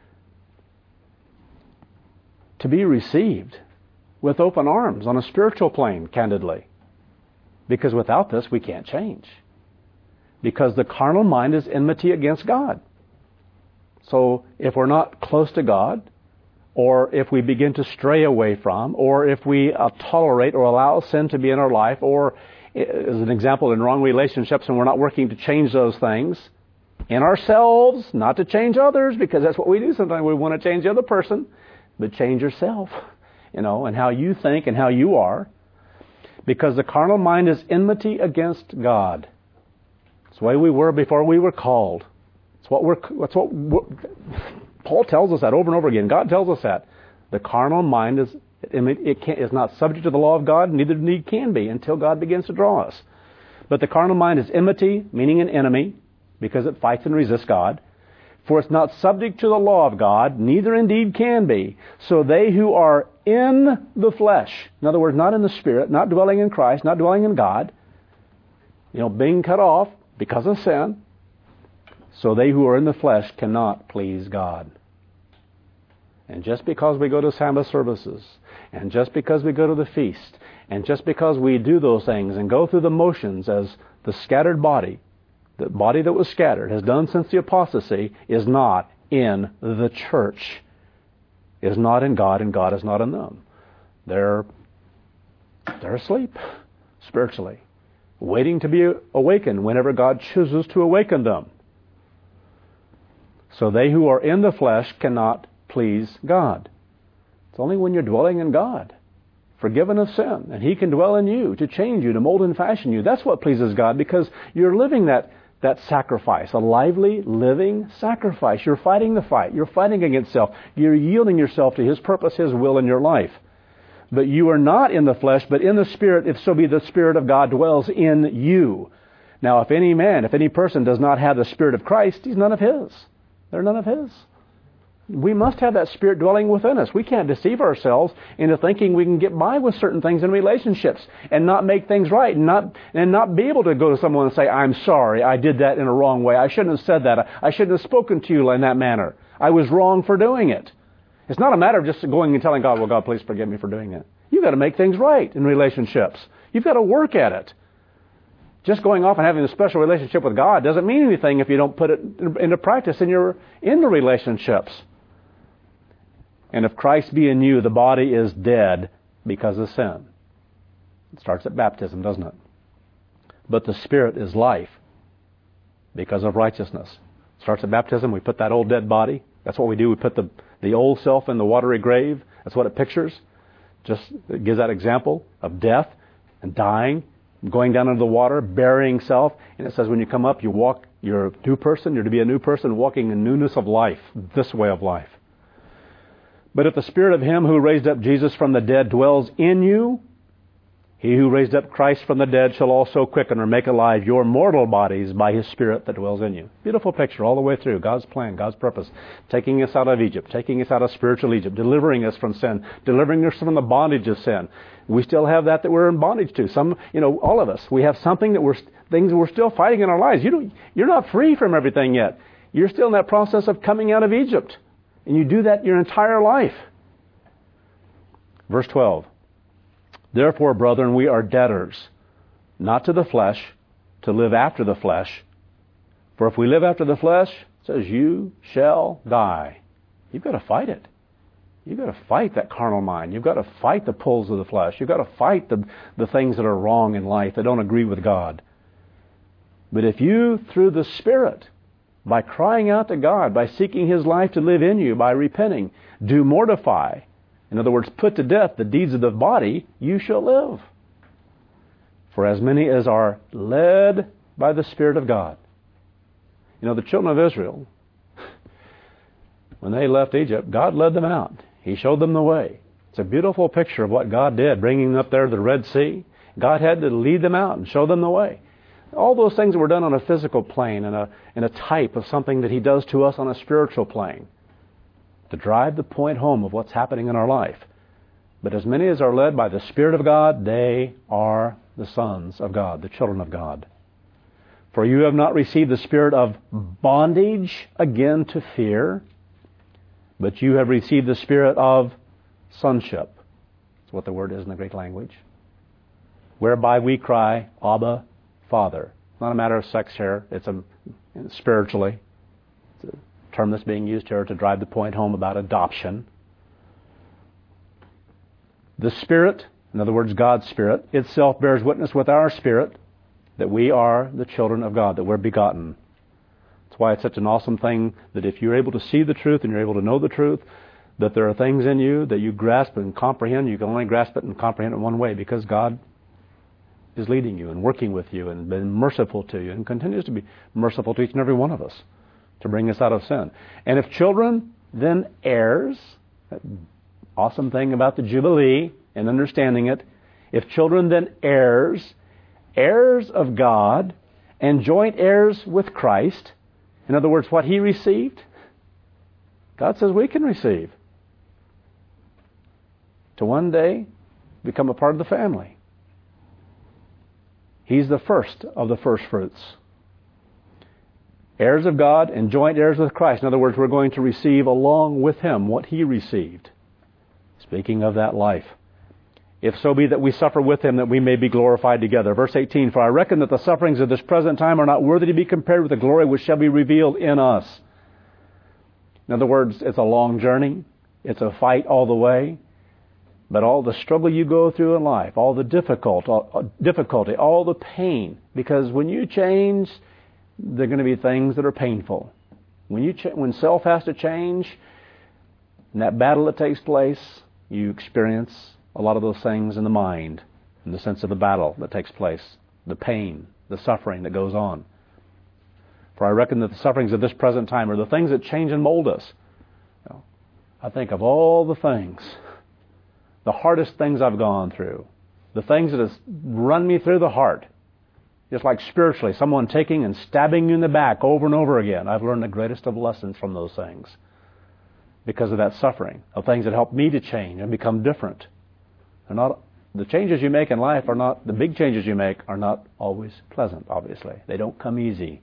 S1: to be received with open arms on a spiritual plane, candidly. Because without this, we can't change. Because the carnal mind is enmity against God. So if we're not close to God, or if we begin to stray away from, or if we uh, tolerate or allow sin to be in our life, or as an example, in wrong relationships, and we're not working to change those things in ourselves, not to change others, because that's what we do sometimes. We want to change the other person, but change yourself, you know, and how you think and how you are. Because the carnal mind is enmity against God. It's the way we were before we were called. It's what we're. It's what we're, Paul tells us that over and over again. God tells us that the carnal mind is it can't, is not subject to the law of God. Neither need can be until God begins to draw us. But the carnal mind is enmity, meaning an enemy, because it fights and resists God. For it's not subject to the law of God, neither indeed can be. So they who are in the flesh, in other words, not in the Spirit, not dwelling in Christ, not dwelling in God, you know, being cut off because of sin, so they who are in the flesh cannot please God. And just because we go to Sabbath services, and just because we go to the feast, and just because we do those things and go through the motions as the scattered body, the body that was scattered, has done since the apostasy, is not in the church, is not in God, and God is not in them. They're, they're asleep spiritually, waiting to be awakened whenever God chooses to awaken them. So they who are in the flesh cannot please God. It's only when you're dwelling in God, forgiven of sin, and He can dwell in you to change you, to mold and fashion you. That's what pleases God, because you're living that, that sacrifice, a lively, living sacrifice. You're fighting the fight. You're fighting against self. You're yielding yourself to His purpose, His will in your life. But you are not in the flesh, but in the Spirit, if so be the Spirit of God dwells in you. Now, if any man, if any person does not have the Spirit of Christ, he's none of His. They're none of His. We must have that Spirit dwelling within us. We can't deceive ourselves into thinking we can get by with certain things in relationships and not make things right, and not and not be able to go to someone and say, I'm sorry, I did that in a wrong way. I shouldn't have said that. I shouldn't have spoken to you in that manner. I was wrong for doing it. It's not a matter of just going and telling God, well, God, please forgive me for doing it. You've got to make things right in relationships. You've got to work at it. Just going off and having a special relationship with God doesn't mean anything if you don't put it into practice in your in the relationships. And if Christ be in you, the body is dead because of sin. It starts at baptism, doesn't it? But the Spirit is life because of righteousness. It starts at baptism. We put that old dead body. That's what we do. We put the, the old self in the watery grave. That's what it pictures. Just it gives that example of death and dying, going down into the water, burying self. And it says when you come up, you walk, you're a new person. You're to be a new person walking in newness of life, this way of life. But if the Spirit of Him who raised up Jesus from the dead dwells in you, He who raised up Christ from the dead shall also quicken or make alive your mortal bodies by His Spirit that dwells in you. Beautiful picture all the way through. God's plan, God's purpose. Taking us out of Egypt, taking us out of spiritual Egypt, delivering us from sin, delivering us from the bondage of sin. We still have that that we're in bondage to. Some, you know, all of us. We have something that we're, things that we're still fighting in our lives. You don't, you're not free from everything yet. You're still in that process of coming out of Egypt. And you do that your entire life. Verse twelve. Therefore, brethren, we are debtors, not to the flesh, to live after the flesh. For if we live after the flesh, it says, you shall die. You've got to fight it. You've got to fight that carnal mind. You've got to fight the pulls of the flesh. You've got to fight the, the things that are wrong in life that don't agree with God. But if you, through the Spirit, by crying out to God, by seeking His life to live in you, by repenting, do mortify, in other words, put to death the deeds of the body, you shall live. For as many as are led by the Spirit of God. You know, the children of Israel, when they left Egypt, God led them out. He showed them the way. It's a beautiful picture of what God did, bringing them up there to the Red Sea. God had to lead them out and show them the way. All those things were done on a physical plane and a, and a type of something that He does to us on a spiritual plane to drive the point home of what's happening in our life. But as many as are led by the Spirit of God, they are the sons of God, the children of God. For you have not received the spirit of bondage again to fear, but you have received the spirit of sonship. That's what the word is in the Greek language. Whereby we cry, Abba, Father. It's not a matter of sex here. It's a spiritually. It's a term that's being used here to drive the point home about adoption. The Spirit, in other words, God's Spirit, itself bears witness with our spirit that we are the children of God, that we're begotten. That's why it's such an awesome thing that if you're able to see the truth and you're able to know the truth, that there are things in you that you grasp and comprehend. You can only grasp it and comprehend it one way, because God is leading you and working with you and been merciful to you and continues to be merciful to each and every one of us to bring us out of sin. And if children, then heirs. That awesome thing about the Jubilee and understanding it. If children, then heirs, heirs of God and joint heirs with Christ. In other words, what He received, God says we can receive. To one day become a part of the family. He's the first of the first fruits. Heirs of God and joint heirs with Christ. In other words, we're going to receive along with Him what He received. Speaking of that life. If so be that we suffer with Him, that we may be glorified together. Verse eighteen, for I reckon that the sufferings of this present time are not worthy to be compared with the glory which shall be revealed in us. In other words, it's a long journey. It's a fight all the way. But all the struggle you go through in life, all the difficult, all, difficulty, all the pain, because when you change, there are going to be things that are painful. When you ch- when self has to change, in that battle that takes place, you experience a lot of those things in the mind, in the sense of the battle that takes place, the pain, the suffering that goes on. For I reckon that the sufferings of this present time are the things that change and mold us. You know, I think of all the things, the hardest things I've gone through, the things that have run me through the heart, just like spiritually, someone taking and stabbing you in the back over and over again. I've learned the greatest of lessons from those things because of that suffering, of things that helped me to change and become different. They're not, the changes you make in life are not, the big changes you make are not always pleasant, obviously. They don't come easy.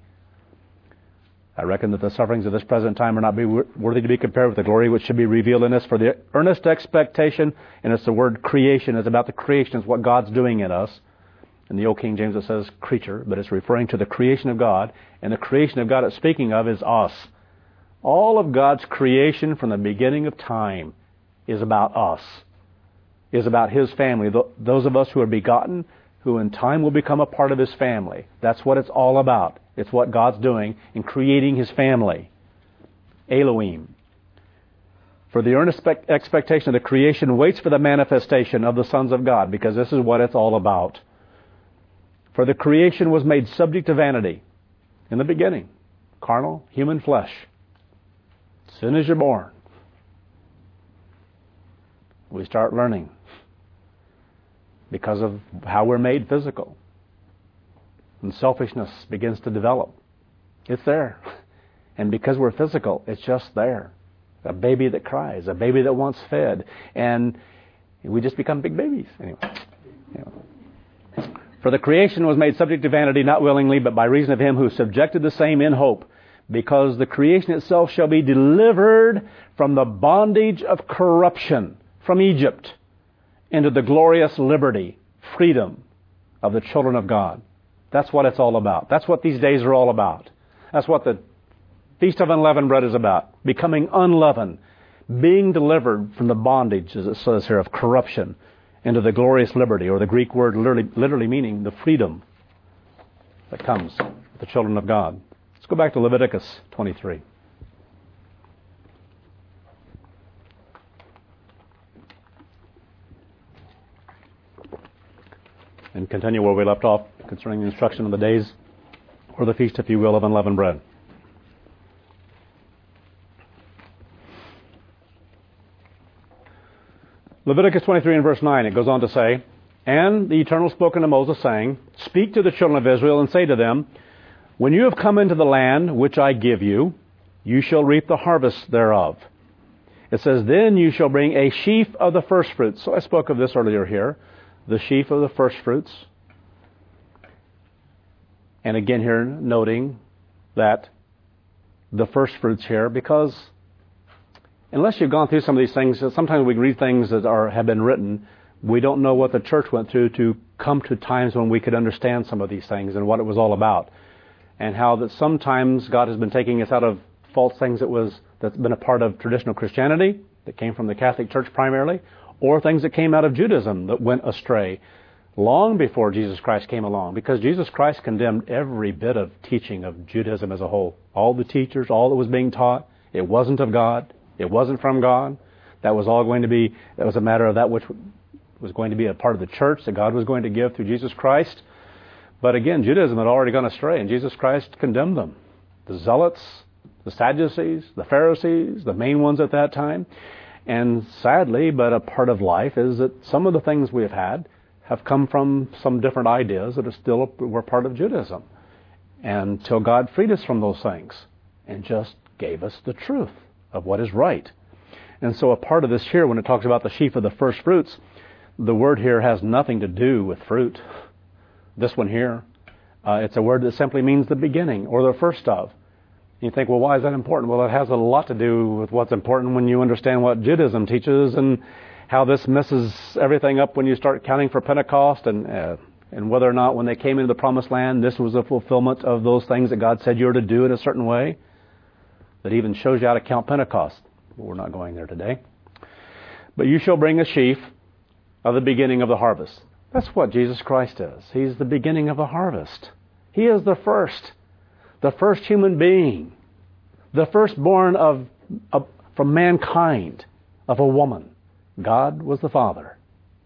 S1: I reckon that the sufferings of this present time are not be worthy to be compared with the glory which should be revealed in us. For the earnest expectation, and it's the word creation, it's about the creation, it's what God's doing in us. In the Old King James it says creature, but it's referring to the creation of God. And the creation of God it's speaking of is us. All of God's creation from the beginning of time is about us, is about His family. Those of us who are begotten, who in time will become a part of His family. That's what it's all about. It's what God's doing in creating His family. Elohim. For the earnest expectation of the creation waits for the manifestation of the sons of God, because this is what it's all about. For the creation was made subject to vanity in the beginning. Carnal, human flesh. As soon as you're born, we start learning because of how we're made physical. And selfishness begins to develop. It's there. And because we're physical, it's just there. A baby that cries, a baby that wants fed. And we just become big babies. Anyway. anyway. For the creation was made subject to vanity, not willingly, but by reason of Him who subjected the same in hope. Because the creation itself shall be delivered from the bondage of corruption, from Egypt, into the glorious liberty, freedom of the children of God. That's what it's all about. That's what these days are all about. That's what the Feast of Unleavened Bread is about. Becoming unleavened. Being delivered from the bondage, as it says here, of corruption into the glorious liberty, or the Greek word literally, literally meaning the freedom that comes with the children of God. Let's go back to Leviticus twenty-three. And continue where we left off concerning the instruction of the days, or the feast, if you will, of unleavened bread. Leviticus twenty-three and verse nine, it goes on to say, "And the Eternal spoke unto Moses, saying, Speak to the children of Israel, and say to them, When you have come into the land which I give you, you shall reap the harvest thereof." It says, "Then you shall bring a sheaf of the firstfruits." So I spoke of this earlier here. The sheaf of the firstfruits. And again here noting that the firstfruits here, because unless you've gone through some of these things, sometimes we read things that are have been written. We don't know what the church went through to come to times when we could understand some of these things and what it was all about. And how that sometimes God has been taking us out of false things that was that's been a part of traditional Christianity, that came from the Catholic Church primarily, or things that came out of Judaism that went astray long before Jesus Christ came along. Because Jesus Christ condemned every bit of teaching of Judaism as a whole. All the teachers, all that was being taught, it wasn't of God. It wasn't from God. That was all going to be, that was a matter of that which was going to be a part of the church that God was going to give through Jesus Christ. But again, Judaism had already gone astray, and Jesus Christ condemned them. The Zealots, the Sadducees, the Pharisees, the main ones at that time. And sadly, but a part of life is that some of the things we have had have come from some different ideas that are still were part of Judaism. And until God freed us from those things and just gave us the truth of what is right. And so a part of this here, when it talks about the sheaf of the first fruits, the word here has nothing to do with fruit. This one here, uh, it's a word that simply means the beginning or the first of. You think, well, why is that important? Well, it has a lot to do with what's important when you understand what Judaism teaches and how this messes everything up when you start counting for Pentecost and uh, and whether or not when they came into the Promised Land, this was a fulfillment of those things that God said you were to do in a certain way. That even shows you how to count Pentecost. But we're not going there today. But you shall bring a sheaf of the beginning of the harvest. That's what Jesus Christ is. He's the beginning of the harvest. He is the first. The first human being, the firstborn of, of from mankind, of a woman. God was the Father.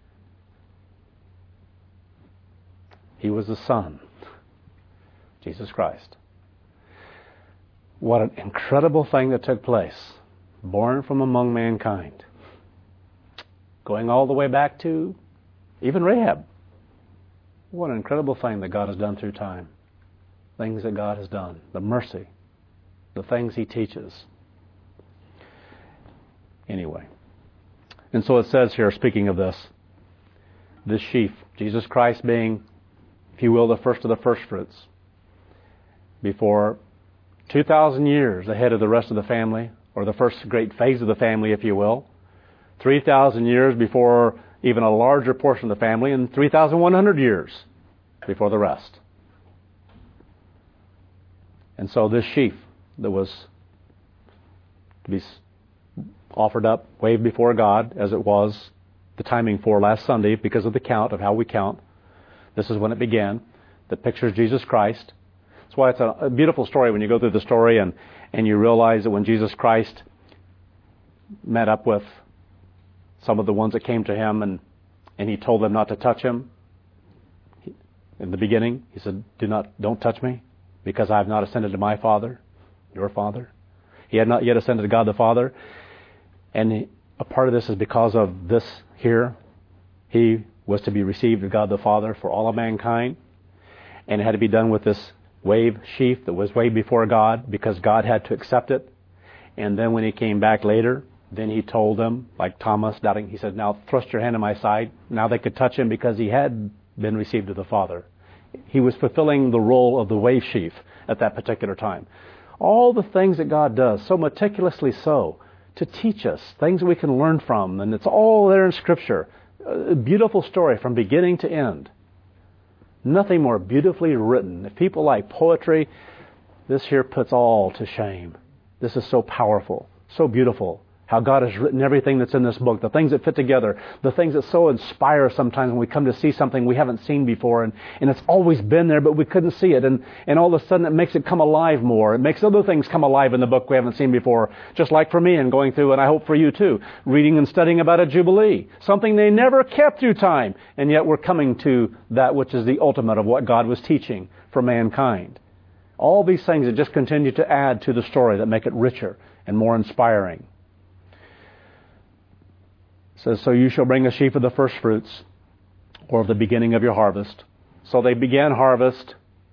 S1: He was the Son, Jesus Christ. What an incredible thing that took place, born from among mankind, going all the way back to even Rahab. What an incredible thing that God has done through time. Things that God has done, the mercy, the things He teaches. Anyway, and so it says here, speaking of this, this sheaf, Jesus Christ being, if you will, the first of the first fruits, before two thousand years ahead of the rest of the family, or the first great phase of the family, if you will, three thousand years before even a larger portion of the family, and three thousand one hundred years before the rest. And so this sheaf that was to be offered up, waved before God, as it was the timing for last Sunday, because of the count of how we count. This is when it began. That pictures Jesus Christ. That's why it's a, a beautiful story when you go through the story and, and you realize that when Jesus Christ met up with some of the ones that came to Him and, and He told them not to touch Him. He, in the beginning, He said, "Do not, don't touch me, because I have not ascended to my Father, your Father." He had not yet ascended to God the Father. And he, a part of this is because of this here. He was to be received of God the Father for all of mankind. And it had to be done with this wave sheaf that was waved before God, because God had to accept it. And then when He came back later, then He told them, like Thomas doubting, He said, "Now thrust your hand in my side." Now they could touch Him because He had been received of the Father. He was fulfilling the role of the wave sheaf at that particular time. All the things that God does, so meticulously so, to teach us, things that we can learn from, and it's all there in Scripture. A beautiful story from beginning to end. Nothing more beautifully written. If people like poetry, this here puts all to shame. This is so powerful, so beautiful, How God has written everything that's in this book, the things that fit together, the things that so inspire us sometimes when we come to see something we haven't seen before, and, and it's always been there, but we couldn't see it, and, and all of a sudden it makes it come alive more. It makes other things come alive in the book we haven't seen before, just like for me and going through, and I hope for you too, reading and studying about a Jubilee, something they never kept through time, and yet we're coming to that which is the ultimate of what God was teaching for mankind. All these things that just continue to add to the story that make it richer and more inspiring. It says, so you shall bring a sheaf of the first fruits, or of the beginning of your harvest. So they began harvest.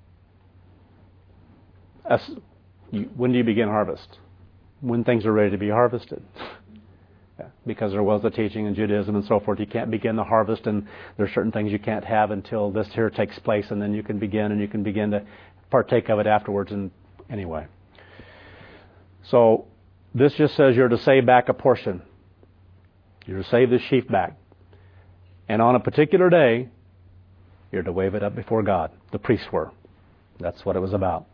S1: As, you, when do you begin harvest? When things are ready to be harvested. Yeah, because there was a teaching in Judaism and so forth. You can't begin the harvest, and there are certain things you can't have until this here takes place, and then you can begin, and you can begin to partake of it afterwards. And anyway. So this just says you're to save back a portion. You're to save the sheaf back. And on a particular day, you're to wave it up before God. The priests were. That's what it was about.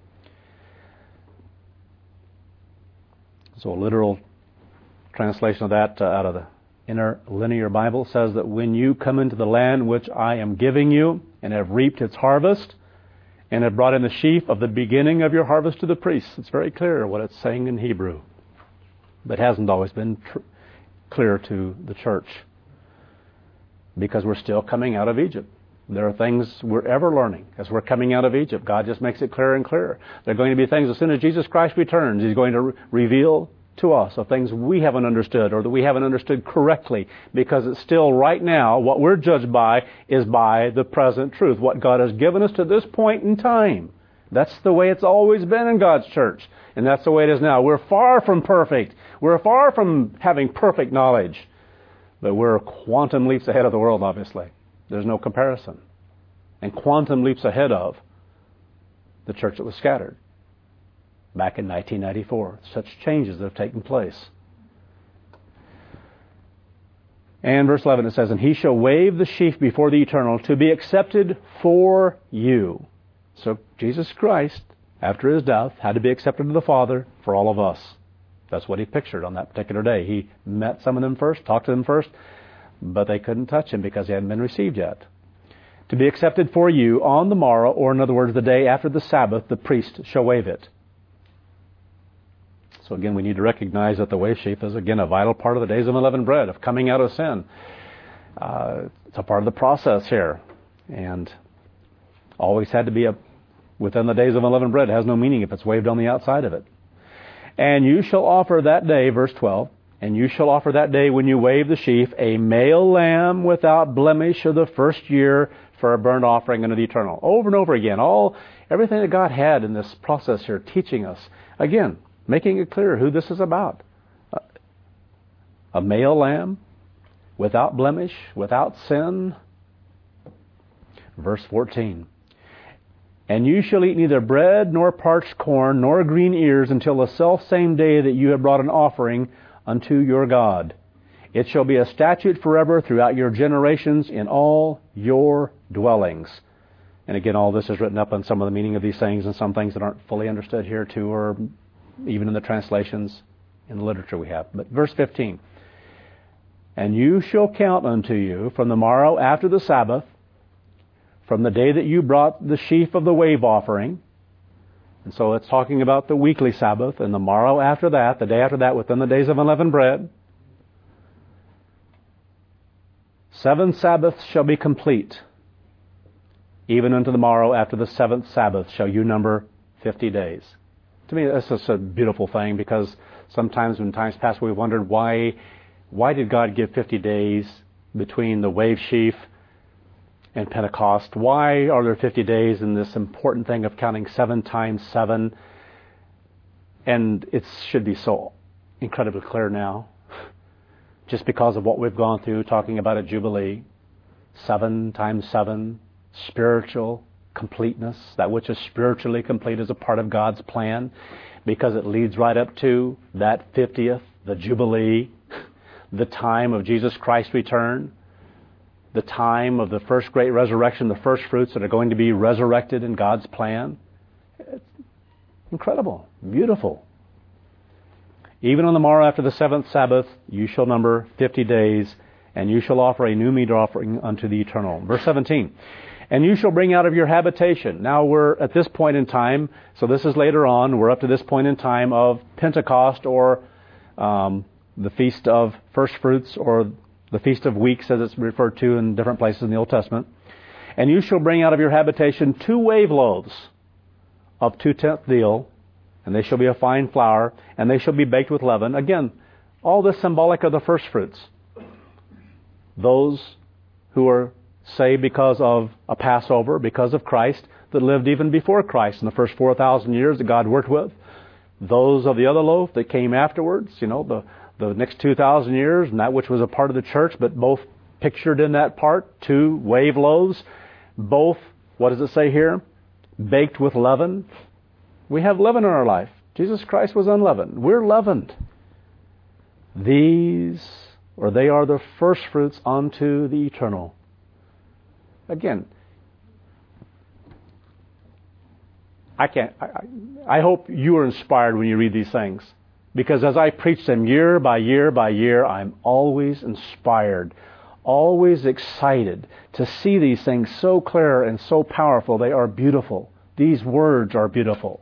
S1: So a literal translation of that uh, out of the Interlinear Bible says that when you come into the land which I am giving you and have reaped its harvest and have brought in the sheaf of the beginning of your harvest to the priests. It's very clear what it's saying in Hebrew. But hasn't always been tr- clear to the church, because we're still coming out of Egypt. There are things we're ever learning as we're coming out of Egypt. God just makes it clearer and clearer. There are going to be things as soon as Jesus Christ returns, He's going to re- reveal to us of things we haven't understood or that we haven't understood correctly, because it's still right now what we're judged by is by the present truth, what God has given us to this point in time. That's the way it's always been in God's church. And that's the way it is now. We're far from perfect. We're far from having perfect knowledge. But we're quantum leaps ahead of the world, obviously. There's no comparison. And quantum leaps ahead of the church that was scattered back in nineteen ninety-four. Such changes that have taken place. And verse eleven, it says, and he shall wave the sheaf before the Eternal to be accepted for you. So Jesus Christ, after His death, had to be accepted to the Father for all of us. That's what He pictured on that particular day. He met some of them first, talked to them first, but they couldn't touch Him because He hadn't been received yet. To be accepted for you on the morrow, or in other words, the day after the Sabbath, the priest shall wave it. So again, we need to recognize that the wave sheaf is, again, a vital part of the days of unleavened bread, of coming out of sin. Uh, it's a part of the process here. And always had to be a, within the days of unleavened bread. It has no meaning if it's waved on the outside of it. And you shall offer that day, verse twelve, and you shall offer that day when you wave the sheaf, a male lamb without blemish of the first year for a burnt offering unto the Eternal. Over and over again, all everything that God had in this process here, teaching us. Again, making it clear who this is about. A male lamb without blemish, without sin. Verse fourteen. And you shall eat neither bread, nor parched corn, nor green ears, until the selfsame day that you have brought an offering unto your God. It shall be a statute forever throughout your generations in all your dwellings. And again, all this is written up on some of the meaning of these things, and some things that aren't fully understood here too, or even in the translations in the literature we have. But verse fifteen. And you shall count unto you from the morrow after the Sabbath, from the day that you brought the sheaf of the wave offering. And so it's talking about the weekly Sabbath, and the morrow after that, the day after that, within the days of unleavened bread. Seven Sabbaths shall be complete. Even unto the morrow after the seventh Sabbath shall you number fifty days. To me, that's just a beautiful thing, because sometimes in times past we've wondered why, why did God give fifty days between the wave sheaf and Pentecost? Why are there fifty days in this important thing of counting seven times seven? And it should be so incredibly clear now, just because of what we've gone through, talking about a Jubilee. Seven times seven, spiritual completeness. That which is spiritually complete is a part of God's plan, because it leads right up to that fiftieth, the Jubilee, the time of Jesus Christ's return, the time of the first great resurrection, the first fruits that are going to be resurrected in God's plan. It's incredible, beautiful. Even on the morrow after the seventh Sabbath, you shall number fifty days, and you shall offer a new meat offering unto the Eternal. Verse seventeen. And you shall bring out of your habitation. Now we're at this point in time, so this is later on, we're up to this point in time of Pentecost, or um, the Feast of First Fruits, or the Feast of Weeks as it's referred to in different places in the Old Testament. And you shall bring out of your habitation two wave loaves of two-tenth deal, and they shall be of fine flour, and they shall be baked with leaven. Again, all this symbolic of the first fruits. Those who are saved because of a Passover, because of Christ, that lived even before Christ in the first four thousand years that God worked with. Those of the other loaf that came afterwards, you know, the, the next two thousand years, and that which was a part of the church, but both pictured in that part, two wave loaves, both, what does it say here? Baked with leaven. We have leaven in our life. Jesus Christ was unleavened. We're leavened. These, or they are the first fruits unto the eternal. Again, I can't. I, I hope you are inspired when you read these things, because as I preach them year by year by year, I'm always inspired, always excited to see these things so clear and so powerful. They are beautiful. These words are beautiful.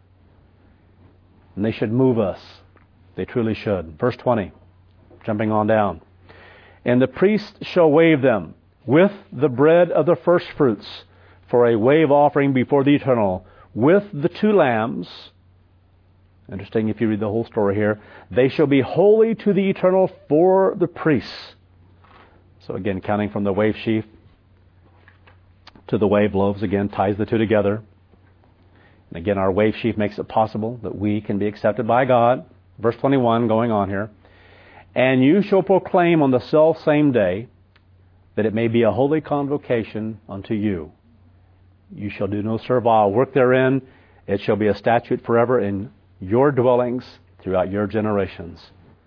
S1: And they should move us. They truly should. Verse twenty, jumping on down. And the priest shall wave them with the bread of the first fruits for a wave offering before the Eternal, with the two lambs. Interesting if you read the whole story here. They shall be holy to the Eternal for the priests. So again, counting from the wave sheaf to the wave loaves, again, ties the two together. And again, our wave sheaf makes it possible that we can be accepted by God. Verse twenty-one, going on here. And you shall proclaim on the self same day that it may be a holy convocation unto you. You shall do no servile work therein. It shall be a statute forever in your dwellings throughout your generations.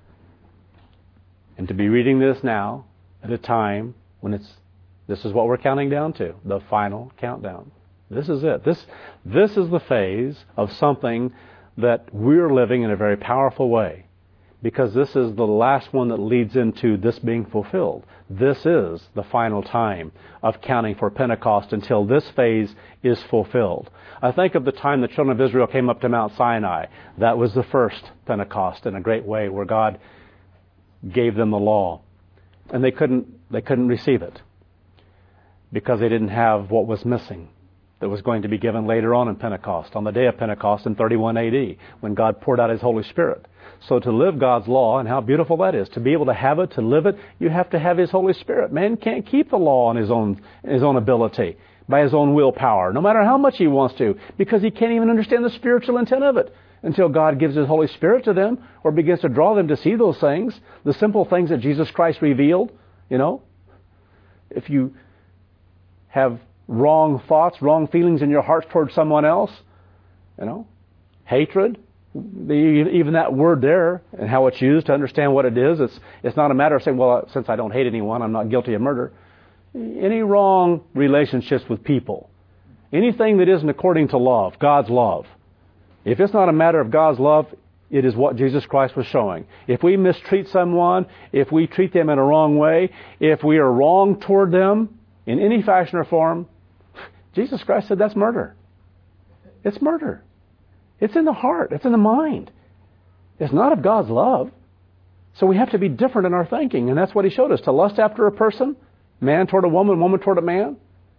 S1: And to be reading this now at a time when it's, this is what we're counting down to, the final countdown. This is it. This, this is the phase of something that we're living in a very powerful way, because this is the last one that leads into this being fulfilled. This is the final time of counting for Pentecost until this phase is fulfilled. I think of the time the children of Israel came up to Mount Sinai. That was the first Pentecost in a great way, where God gave them the law. And they couldn't, they couldn't receive it because they didn't have what was missing that was going to be given later on in Pentecost, on the day of Pentecost in thirty-one A D, when God poured out His Holy Spirit. So to live God's law, and how beautiful that is, to be able to have it, to live it, you have to have His Holy Spirit. Man can't keep the law on his own, his own ability, by his own willpower, no matter how much he wants to, because he can't even understand the spiritual intent of it until God gives His Holy Spirit to them, or begins to draw them to see those things, the simple things that Jesus Christ revealed. You know, if you have wrong thoughts, wrong feelings in your heart towards someone else, you know, hatred, the, even that word there and how it's used to understand what it is, it's it's not a matter of saying, well, since I don't hate anyone, I'm not guilty of murder. Any wrong relationships with people, anything that isn't according to love, God's love, if it's not a matter of God's love, it is what Jesus Christ was showing. If we mistreat someone, if we treat them in a wrong way, if we are wrong toward them in any fashion or form, Jesus Christ said that's murder. It's murder. It's in the heart. It's in the mind. It's not of God's love. So we have to be different in our thinking. And that's what He showed us. To lust after a person, man toward a woman, woman toward a man.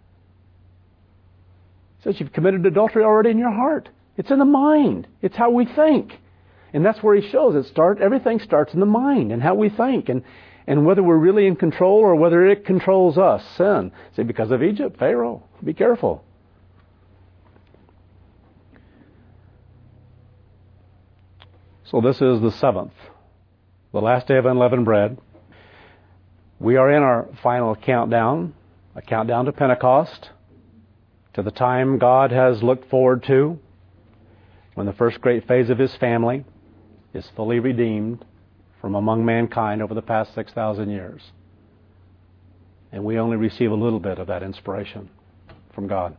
S1: He says you've committed adultery already in your heart. It's in the mind. It's how we think. And that's where He shows it. Start, everything starts in the mind and how we think. And, and whether we're really in control or whether it controls us. Sin. See, because of Egypt, Pharaoh. Be careful. So this is the seventh, the last day of unleavened bread. We are in our final countdown, a countdown to Pentecost, to the time God has looked forward to, when the first great phase of His family is fully redeemed from among mankind over the past six thousand years. And we only receive a little bit of that inspiration from God.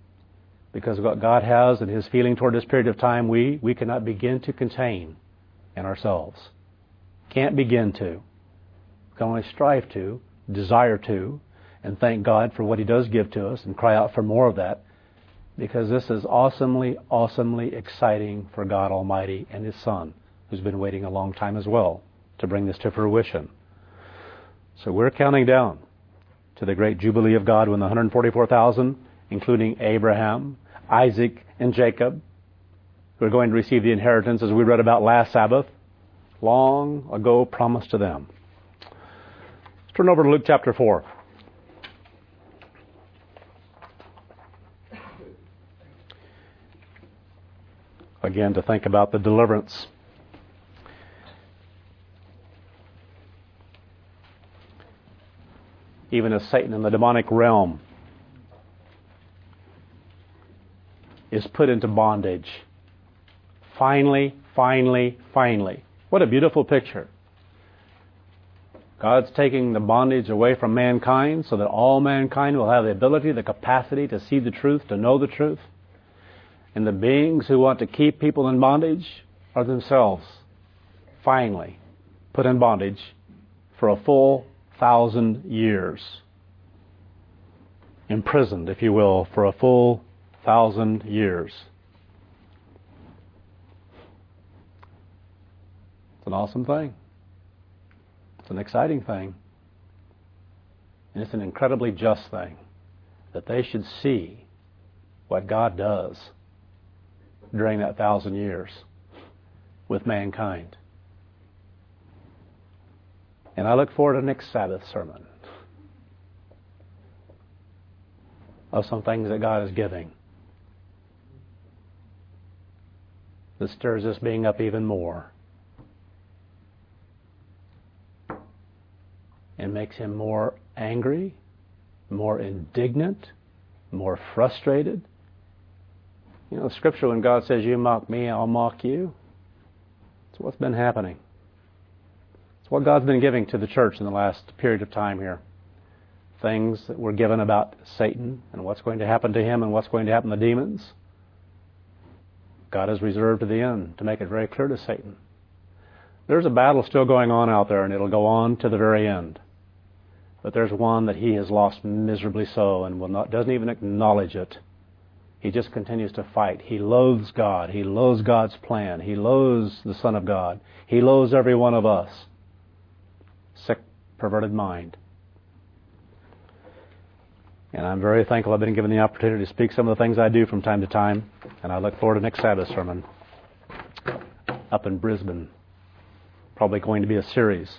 S1: Because what God has and His feeling toward this period of time, we, we cannot begin to contain and ourselves. Can't begin to. Can only strive to, desire to, and thank God for what He does give to us and cry out for more of that, because this is awesomely, awesomely exciting for God Almighty and His Son, who's been waiting a long time as well to bring this to fruition. So we're counting down to the great Jubilee of God when the one hundred forty-four thousand, including Abraham, Isaac, and Jacob, who are going to receive the inheritance, as we read about last Sabbath, long ago promised to them. Let's turn over to Luke chapter four. Again, to think about the deliverance. Even as Satan in the demonic realm is put into bondage. Finally, finally, finally. What a beautiful picture. God's taking the bondage away from mankind so that all mankind will have the ability, the capacity to see the truth, to know the truth. And the beings who want to keep people in bondage are themselves finally put in bondage for a full thousand years. Imprisoned, if you will, for a full thousand years. It's an awesome thing. It's an exciting thing. And it's an incredibly just thing that they should see what God does during that thousand years with mankind. And I look forward to next Sabbath sermon of some things that God is giving that stirs this being up even more and makes him more angry, more indignant, more frustrated. You know, Scripture, when God says, "You mock me, I'll mock you," it's what's been happening. It's what God's been giving to the church in the last period of time here. Things that were given about Satan and what's going to happen to him and what's going to happen to demons. God has reserved to the end to make it very clear to Satan. There's a battle still going on out there, and it'll go on to the very end. But there's one that he has lost miserably so and will not, doesn't even acknowledge it. He just continues to fight. He loathes God. He loathes God's plan. He loathes the Son of God. He loathes every one of us. Sick, perverted mind. And I'm very thankful I've been given the opportunity to speak some of the things I do from time to time. And I look forward to next Sabbath sermon up in Brisbane. Probably going to be a series.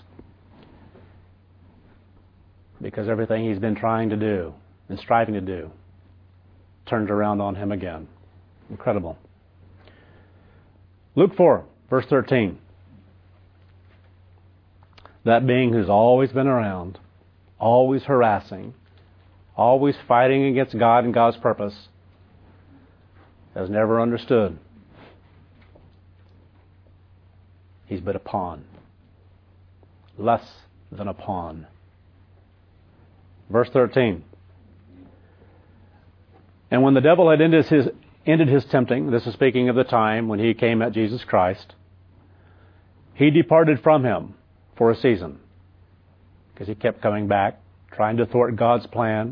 S1: Because everything he's been trying to do and striving to do turned around on him again. Incredible. Luke four, verse thirteen. That being who's always been around, always harassing, always fighting against God and God's purpose, has never understood. He's but a pawn. Less than a pawn. Verse thirteen. And when the devil had ended his, ended his tempting, this is speaking of the time when he came at Jesus Christ, he departed from him for a season. Because he kept coming back, trying to thwart God's plan.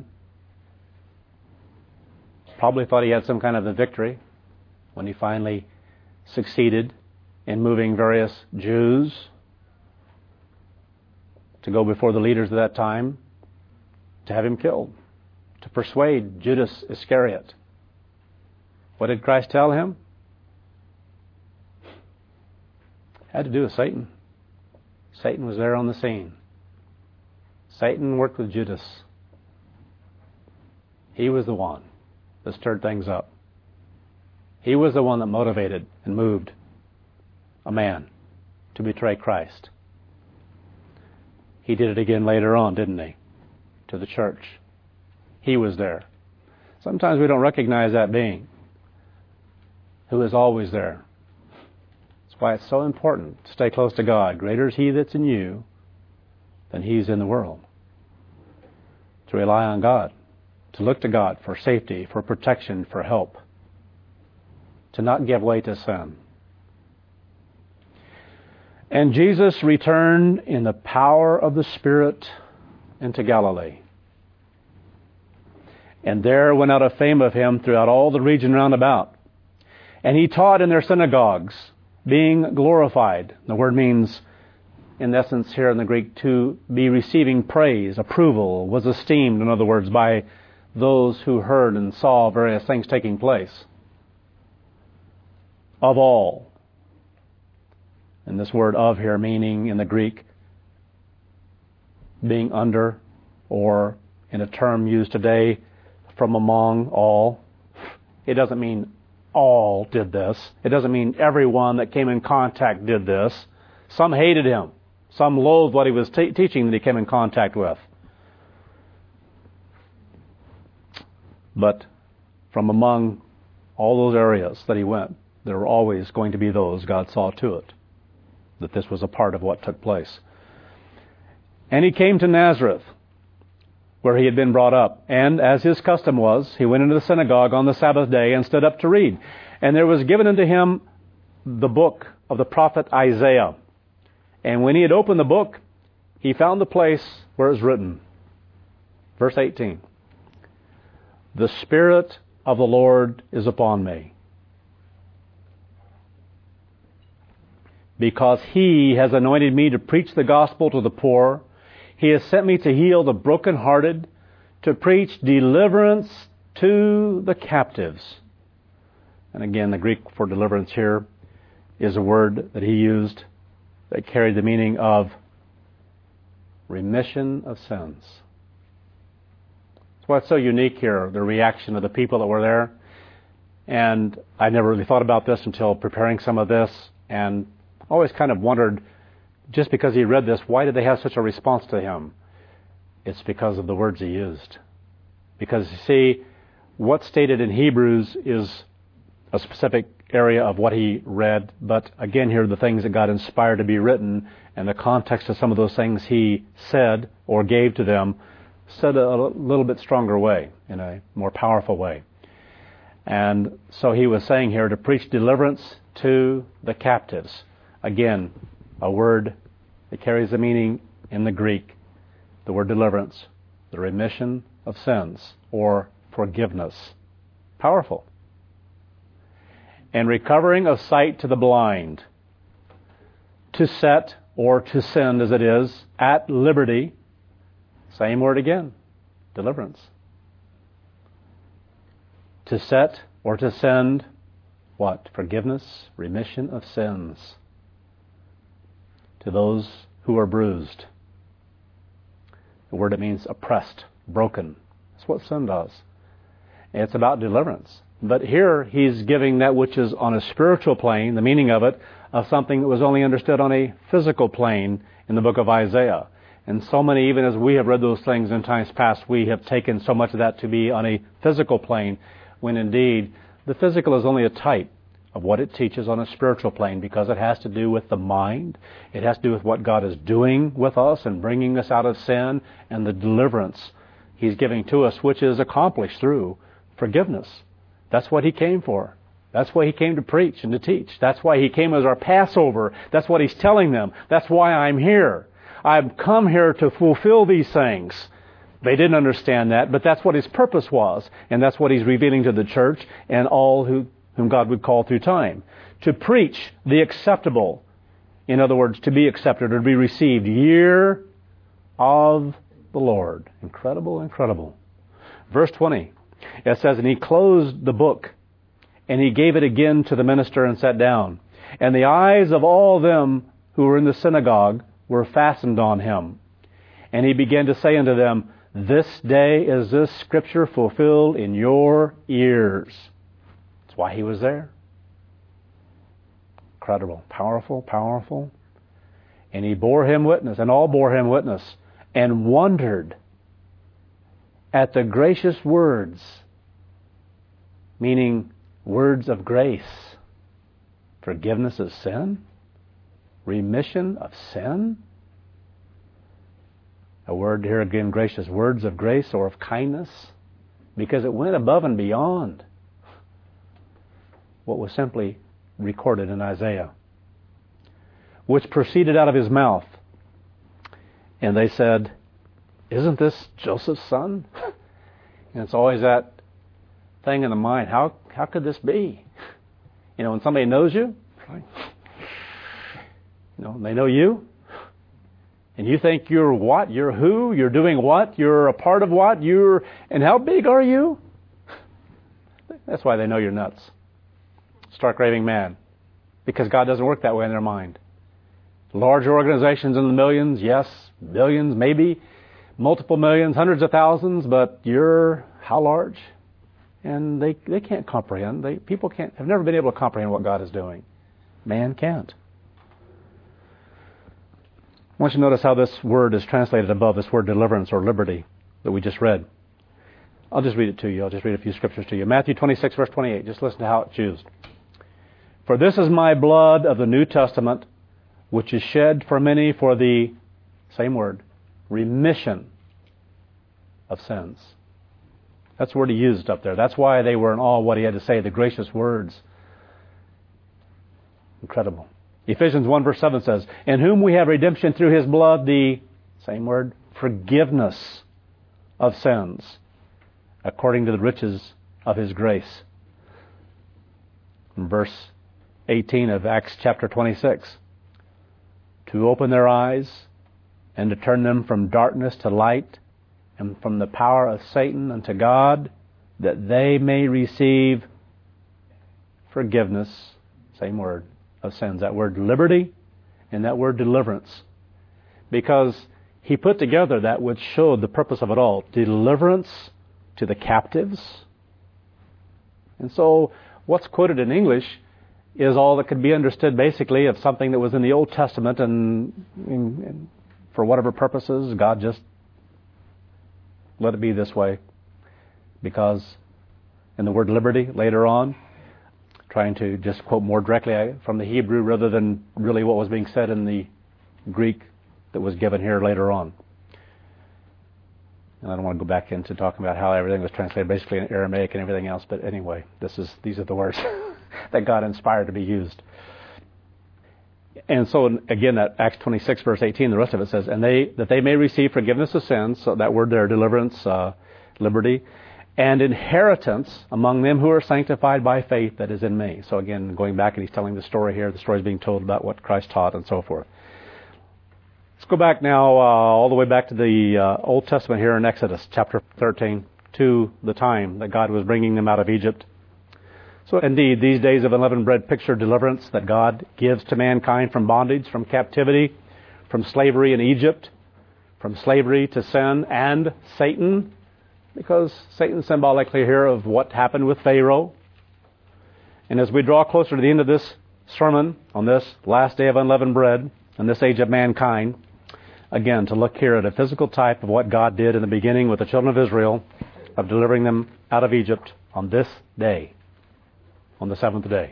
S1: Probably thought he had some kind of a victory when he finally succeeded in moving various Jews to go before the leaders of that time to have him killed, to persuade Judas Iscariot. What did Christ tell him? Had to do with Satan. Satan was there on the scene. Satan worked with Judas. He was the one that stirred things up. He was the one that motivated and moved a man to betray Christ. He did it again later on, didn't he? To the church. He was there. Sometimes we don't recognize that being who is always there. That's why it's so important to stay close to God. Greater is He that's in you than he's in the world. To rely on God. To look to God for safety, for protection, for help. To not give way to sin. And Jesus returned in the power of the Spirit into Galilee. And there went out a fame of him throughout all the region round about. And he taught in their synagogues, being glorified. The word means, in essence here in the Greek, to be receiving praise, approval, was esteemed, in other words, by those who heard and saw various things taking place. Of all. And this word of here meaning in the Greek, being under, or in a term used today, from among all. It doesn't mean all did this. It doesn't mean everyone that came in contact did this. Some hated him. Some loathed what he was te- teaching that he came in contact with. But from among all those areas that he went, there were always going to be those God saw to it, that this was a part of what took place. And he came to Nazareth, where he had been brought up. And as his custom was, he went into the synagogue on the Sabbath day and stood up to read. And there was given unto him the book of the prophet Isaiah. And when he had opened the book, he found the place where it was written. Verse eighteen. The Spirit of the Lord is upon me, because he has anointed me to preach the gospel to the poor. He has sent me to heal the brokenhearted, to preach deliverance to the captives. And again, the Greek for deliverance here is a word that he used that carried the meaning of remission of sins. That's what's so unique here, the reaction of the people that were there. And I never really thought about this until preparing some of this, and always kind of wondered, just because he read this, why did they have such a response to him? It's because of the words he used. Because, you see, what's stated in Hebrews is a specific area of what he read, but again here, the things that God inspired to be written, and the context of some of those things he said or gave to them, said a little bit stronger way, in a more powerful way. And so he was saying here to preach deliverance to the captives. Again, a word that carries the meaning in the Greek, the word deliverance, the remission of sins, or forgiveness. Powerful. And recovering of sight to the blind, to set, or to send as it is, at liberty, same word again, deliverance. To set, or to send, what? Forgiveness, remission of sins to those who are bruised. The word it means oppressed, broken. That's what sin does. It's about deliverance. But here he's giving that which is on a spiritual plane, the meaning of it, of something that was only understood on a physical plane in the book of Isaiah. And so many, even as we have read those things in times past, we have taken so much of that to be on a physical plane, when indeed the physical is only a type of what it teaches on a spiritual plane, because it has to do with the mind. It has to do with what God is doing with us and bringing us out of sin, and the deliverance he's giving to us, which is accomplished through forgiveness. That's what he came for. That's why he came to preach and to teach. That's why he came as our Passover. That's what he's telling them. That's why I'm here. I've come here to fulfill these things. They didn't understand that, but that's what his purpose was. And that's what he's revealing to the church and all who, whom God would call through time. To preach the acceptable. In other words, to be accepted or to be received. Year of the Lord. Incredible, incredible. Verse twenty. It says, and he closed the book, and he gave it again to the minister and sat down. And the eyes of all them who were in the synagogue were fastened on him. And he began to say unto them, this day is this scripture fulfilled in your ears. That's why he was there. Incredible. Powerful, powerful. And he bore him witness, and all bore him witness, and wondered at the gracious words, meaning words of grace, forgiveness of sin, remission of sin. A word here again, gracious, words of grace or of kindness, because it went above and beyond what was simply recorded in Isaiah. which proceeded out of his mouth. And they said, isn't this Joseph's son? And it's always that thing in the mind, how how could this be? You know, when somebody knows you, like, you know, they know you, and you think you're what? You're who? You're doing what? You're a part of what? You're, and how big are you? That's why they know you're nuts. Stark raving mad. Because God doesn't work that way in their mind. Large organizations in the millions, yes, billions, maybe, multiple millions, hundreds of thousands, but you're how large? And they they can't comprehend. They people can't have never been able to comprehend what God is doing. Man can't. I want you to notice how this word is translated above, this word deliverance or liberty that we just read. I'll just read it to you. I'll just read a few scriptures to you. Matthew twenty-six, verse twenty-eight. Just listen to how it's used. For this is my blood of the New Testament, which is shed for many for the, same word, remission of sins. That's the word he used up there. That's why they were in awe of what he had to say, the gracious words. Incredible. Ephesians one verse seven says, in whom we have redemption through his blood, the, same word, forgiveness of sins, according to the riches of his grace. In verse eighteen of Acts chapter twenty-six, to open their eyes and to turn them from darkness to light and from the power of Satan unto God, that they may receive forgiveness, same word, of sins. That word liberty and that word deliverance. Because he put together that which showed the purpose of it all. Deliverance to the captives. And so what's quoted in English is all that could be understood basically of something that was in the Old Testament, and, and, and for whatever purposes, God just let it be this way. Because in the word liberty later on, trying to just quote more directly from the Hebrew rather than really what was being said in the Greek that was given here later on. And I don't want to go back into talking about how everything was translated basically in Aramaic and everything else, but anyway, this is these are the words that God inspired to be used. And so again, that Acts twenty-six verse eighteen, the rest of it says, and they that they may receive forgiveness of sins, so that word there, deliverance, uh, liberty, and inheritance among them who are sanctified by faith that is in me. So again, going back and he's telling the story here, the story is being told about what Christ taught and so forth. Let's go back now uh, all the way back to the uh, Old Testament here in Exodus chapter thirteen, to the time that God was bringing them out of Egypt. So indeed, these days of unleavened bread picture deliverance that God gives to mankind from bondage, from captivity, from slavery in Egypt, from slavery to sin and Satan, because Satan's symbolically here of what happened with Pharaoh. And as we draw closer to the end of this sermon on this last day of unleavened bread in this age of mankind, again, to look here at a physical type of what God did in the beginning with the children of Israel, of delivering them out of Egypt on this day, on the seventh day.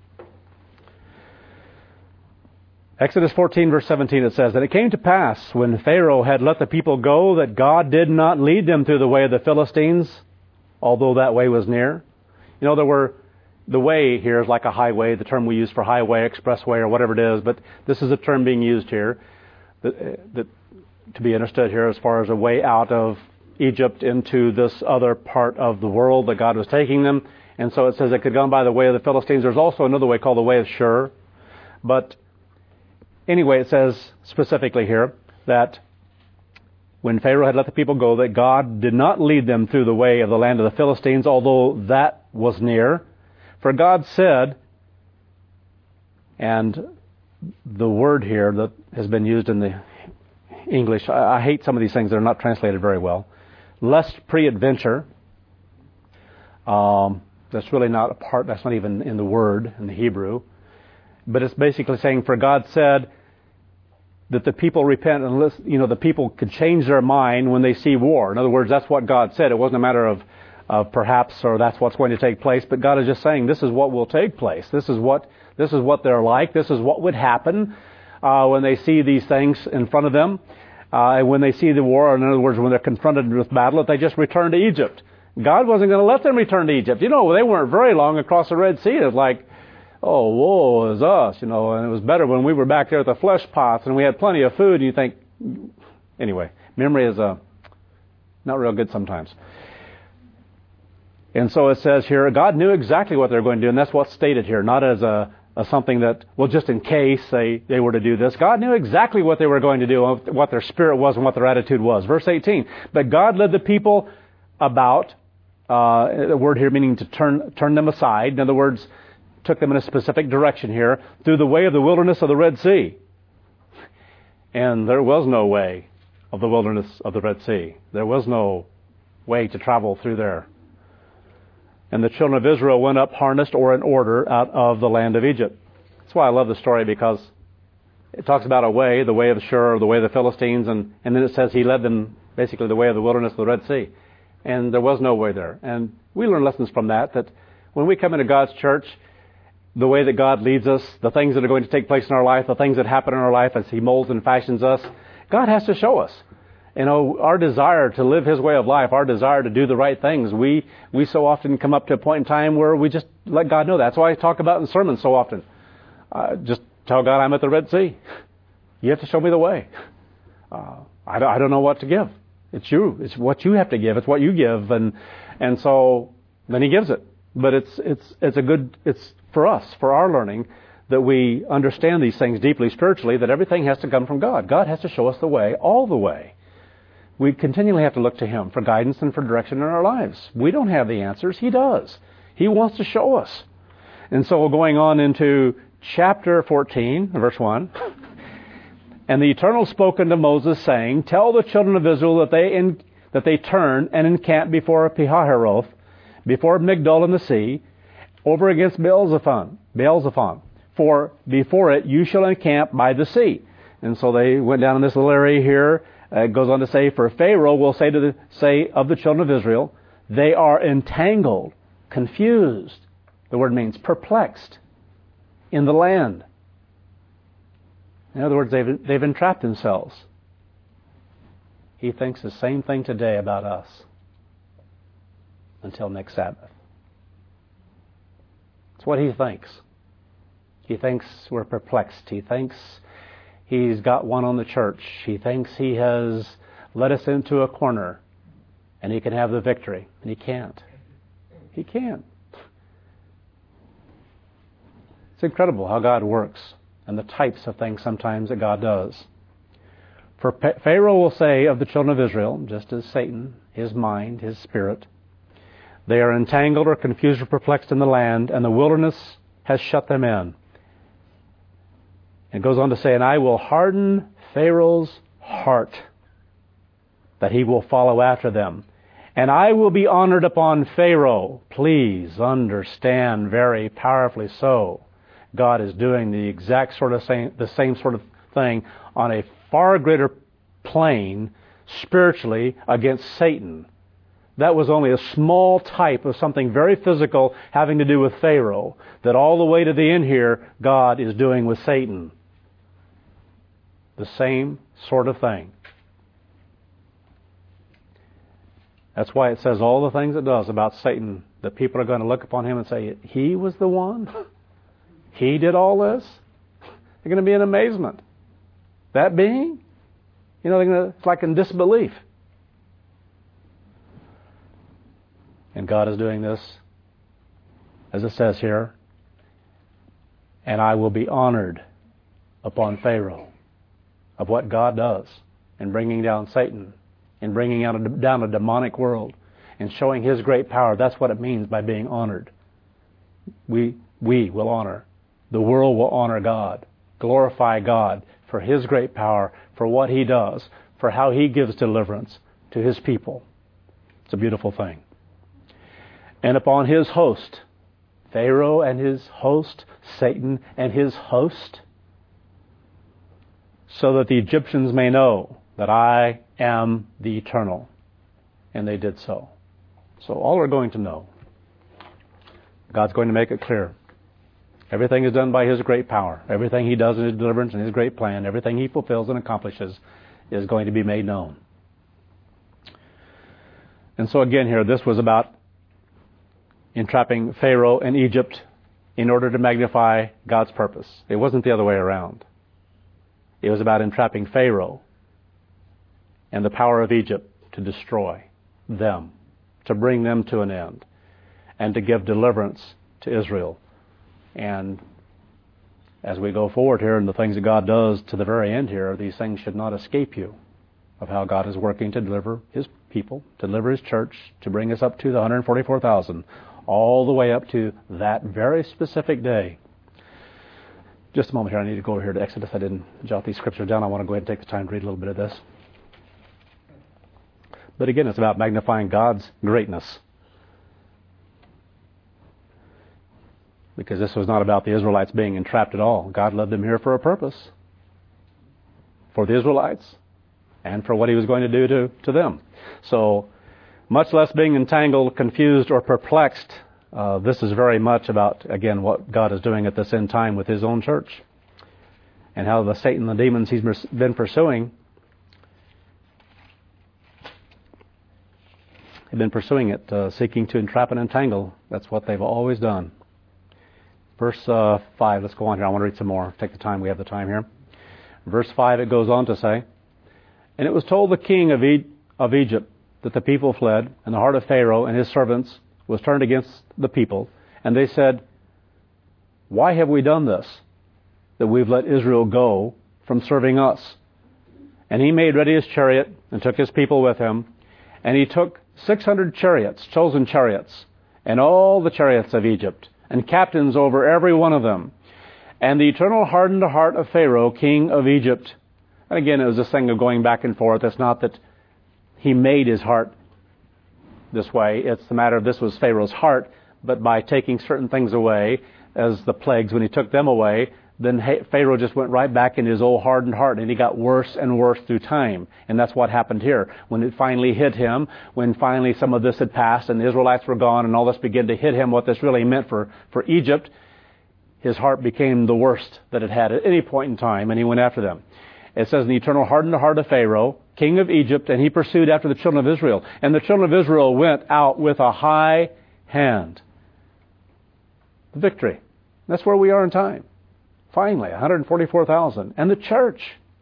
S1: Exodus fourteen verse seventeen, it says, that it came to pass when Pharaoh had let the people go that God did not lead them through the way of the Philistines, although that way was near. You know, there were, the way here is like a highway, the term we use for highway, expressway, or whatever it is, but this is a term being used here that, that to be understood here as far as a way out of Egypt into this other part of the world that God was taking them. And so it says it could go by the way of the Philistines. There's also another way called the way of Shur. But anyway, it says specifically here that when Pharaoh had let the people go, that God did not lead them through the way of the land of the Philistines, although that was near. For God said, and the word here that has been used in the English, I, I hate some of these things that are not translated very well. Lest pre-adventure. Um, that's really not a part, that's not even in the word, in the Hebrew. But it's basically saying, for God said that the people repent and listen, you know, the people could change their mind when they see war. In other words, that's what God said. It wasn't a matter of, of perhaps, or that's what's going to take place, but God is just saying, this is what will take place. This is what, this is what they're like. This is what would happen uh, when they see these things in front of them. Uh, when they see the war, or in other words, when they're confronted with battle, if they just return to Egypt. God wasn't going to let them return to Egypt. You know, they weren't very long across the Red Sea. It was like oh, woe is us, you know, and it was better when we were back there at the flesh pots and we had plenty of food, and you think, anyway, memory is uh, not real good sometimes. And so it says here, God knew exactly what they were going to do, and that's what's stated here, not as a, a something that, well, just in case they, they were to do this. God knew exactly what they were going to do, what their spirit was and what their attitude was. Verse eighteen, but God led the people about, uh, the word here meaning to turn turn them aside. In other words, took them in a specific direction here, through the way of the wilderness of the Red Sea. And there was no way of the wilderness of the Red Sea. There was no way to travel through there. And the children of Israel went up harnessed or in order out of the land of Egypt. That's why I love the story, because it talks about a way, the way of Shur, or the way of the Philistines, and, and then it says he led them basically the way of the wilderness of the Red Sea. And there was no way there. And we learn lessons from that, that when we come into God's church, the way that God leads us, the things that are going to take place in our life, the things that happen in our life as He molds and fashions us, God has to show us. You know, our desire to live His way of life, our desire to do the right things, we we so often come up to a point in time where we just let God know that. That's why I talk about in sermons so often. Uh, just tell God I'm at the Red Sea. You have to show me the way. Uh, I, don't, I don't know what to give. It's you. It's what you have to give. It's what you give. And and so then He gives it. But it's it's it's a good, it's for us, for our learning, that we understand these things deeply spiritually, that everything has to come from God. God has to show us the way, all the way. We continually have to look to Him for guidance and for direction in our lives. We don't have the answers. He does. He wants to show us. And so going on into chapter fourteen, verse one. And the Eternal spoke unto Moses, saying, tell the children of Israel that they in, that they turn and encamp before Pihahiroth, before Migdol in the sea, over against Baal-zephon, Baal-zephon. For before it you shall encamp by the sea. And so they went down in this little area here. Uh, it goes on to say, for Pharaoh will say to the, say of the children of Israel, they are entangled, confused. The word means perplexed in the land. In other words, they've, they've entrapped themselves. He thinks the same thing today about us until next Sabbath. It's what he thinks. He thinks we're perplexed. He thinks he's got one on the church. He thinks he has led us into a corner and he can have the victory. And he can't. He can't. It's incredible how God works and the types of things sometimes that God does. For Pharaoh will say of the children of Israel, just as Satan, his mind, his spirit, they are entangled or confused or perplexed in the land, and the wilderness has shut them in. It goes on to say, and I will harden Pharaoh's heart, that he will follow after them. And I will be honored upon Pharaoh. Please understand very powerfully so. God is doing the exact sort of same, the same sort of thing on a far greater plane spiritually against Satan. That was only a small type of something very physical having to do with Pharaoh, that all the way to the end here, God is doing with Satan. The same sort of thing. That's why it says all the things it does about Satan, that people are going to look upon him and say, he was the one? He did all this? They're going to be in amazement. That being? You know, they're going to, it's like in disbelief. And God is doing this, as it says here, and I will be honored upon Pharaoh of what God does in bringing down Satan, in bringing out a, down a demonic world, and showing His great power. That's what it means by being honored. We we will honor. The world will honor God, glorify God for His great power, for what He does, for how He gives deliverance to His people. It's a beautiful thing. And upon his host, Pharaoh and his host, Satan and his host, so that the Egyptians may know that I am the Eternal. And they did so. So all are going to know. God's going to make it clear. Everything is done by His great power. Everything He does in His deliverance and His great plan, everything He fulfills and accomplishes is going to be made known. And so again here, this was about entrapping Pharaoh and Egypt in order to magnify God's purpose. It wasn't the other way around. It was about entrapping Pharaoh and the power of Egypt to destroy them, to bring them to an end, and to give deliverance to Israel. And as we go forward here and the things that God does to the very end here, these things should not escape you of how God is working to deliver His people, to deliver His church, to bring us up to the one hundred forty-four thousand, all the way up to that very specific day. Just a moment here. I need to go over here to Exodus. I didn't jot these scriptures down. I want to go ahead and take the time to read a little bit of this. But again, it's about magnifying God's greatness. Because this was not about the Israelites being entrapped at all. God led them here for a purpose. For the Israelites and for what He was going to do to, to them. So, much less being entangled, confused, or perplexed, uh, this is very much about, again, what God is doing at this end time with His own church. And how the Satan and the demons He's been pursuing have been pursuing it, uh, seeking to entrap and entangle. That's what they've always done. Verse uh, five, let's go on here. I want to read some more. Take the time. We have the time here. Verse five, it goes on to say, "And it was told the king of, e- of Egypt that the people fled, and the heart of Pharaoh and his servants was turned against the people. And they said, 'Why have we done this, that we've let Israel go from serving us?' And he made ready his chariot and took his people with him. And he took six hundred chariots, chosen chariots, and all the chariots of Egypt, and captains over every one of them. And the Eternal hardened the heart of Pharaoh, king of Egypt." And again, it was this thing of going back and forth. It's not that he made his heart this way. It's the matter of this was Pharaoh's heart, but by taking certain things away, as the plagues, when he took them away, then Pharaoh just went right back in his old hardened heart, and he got worse and worse through time. And that's what happened here. When it finally hit him, when finally some of this had passed and the Israelites were gone and all this began to hit him, what this really meant for, for Egypt, his heart became the worst that it had at any point in time, and he went after them. It says, "And the Eternal hardened the heart of Pharaoh, king of Egypt, and he pursued after the children of Israel. And the children of Israel went out with a high hand." Victory. That's where we are in time. Finally, one hundred forty-four thousand. And the church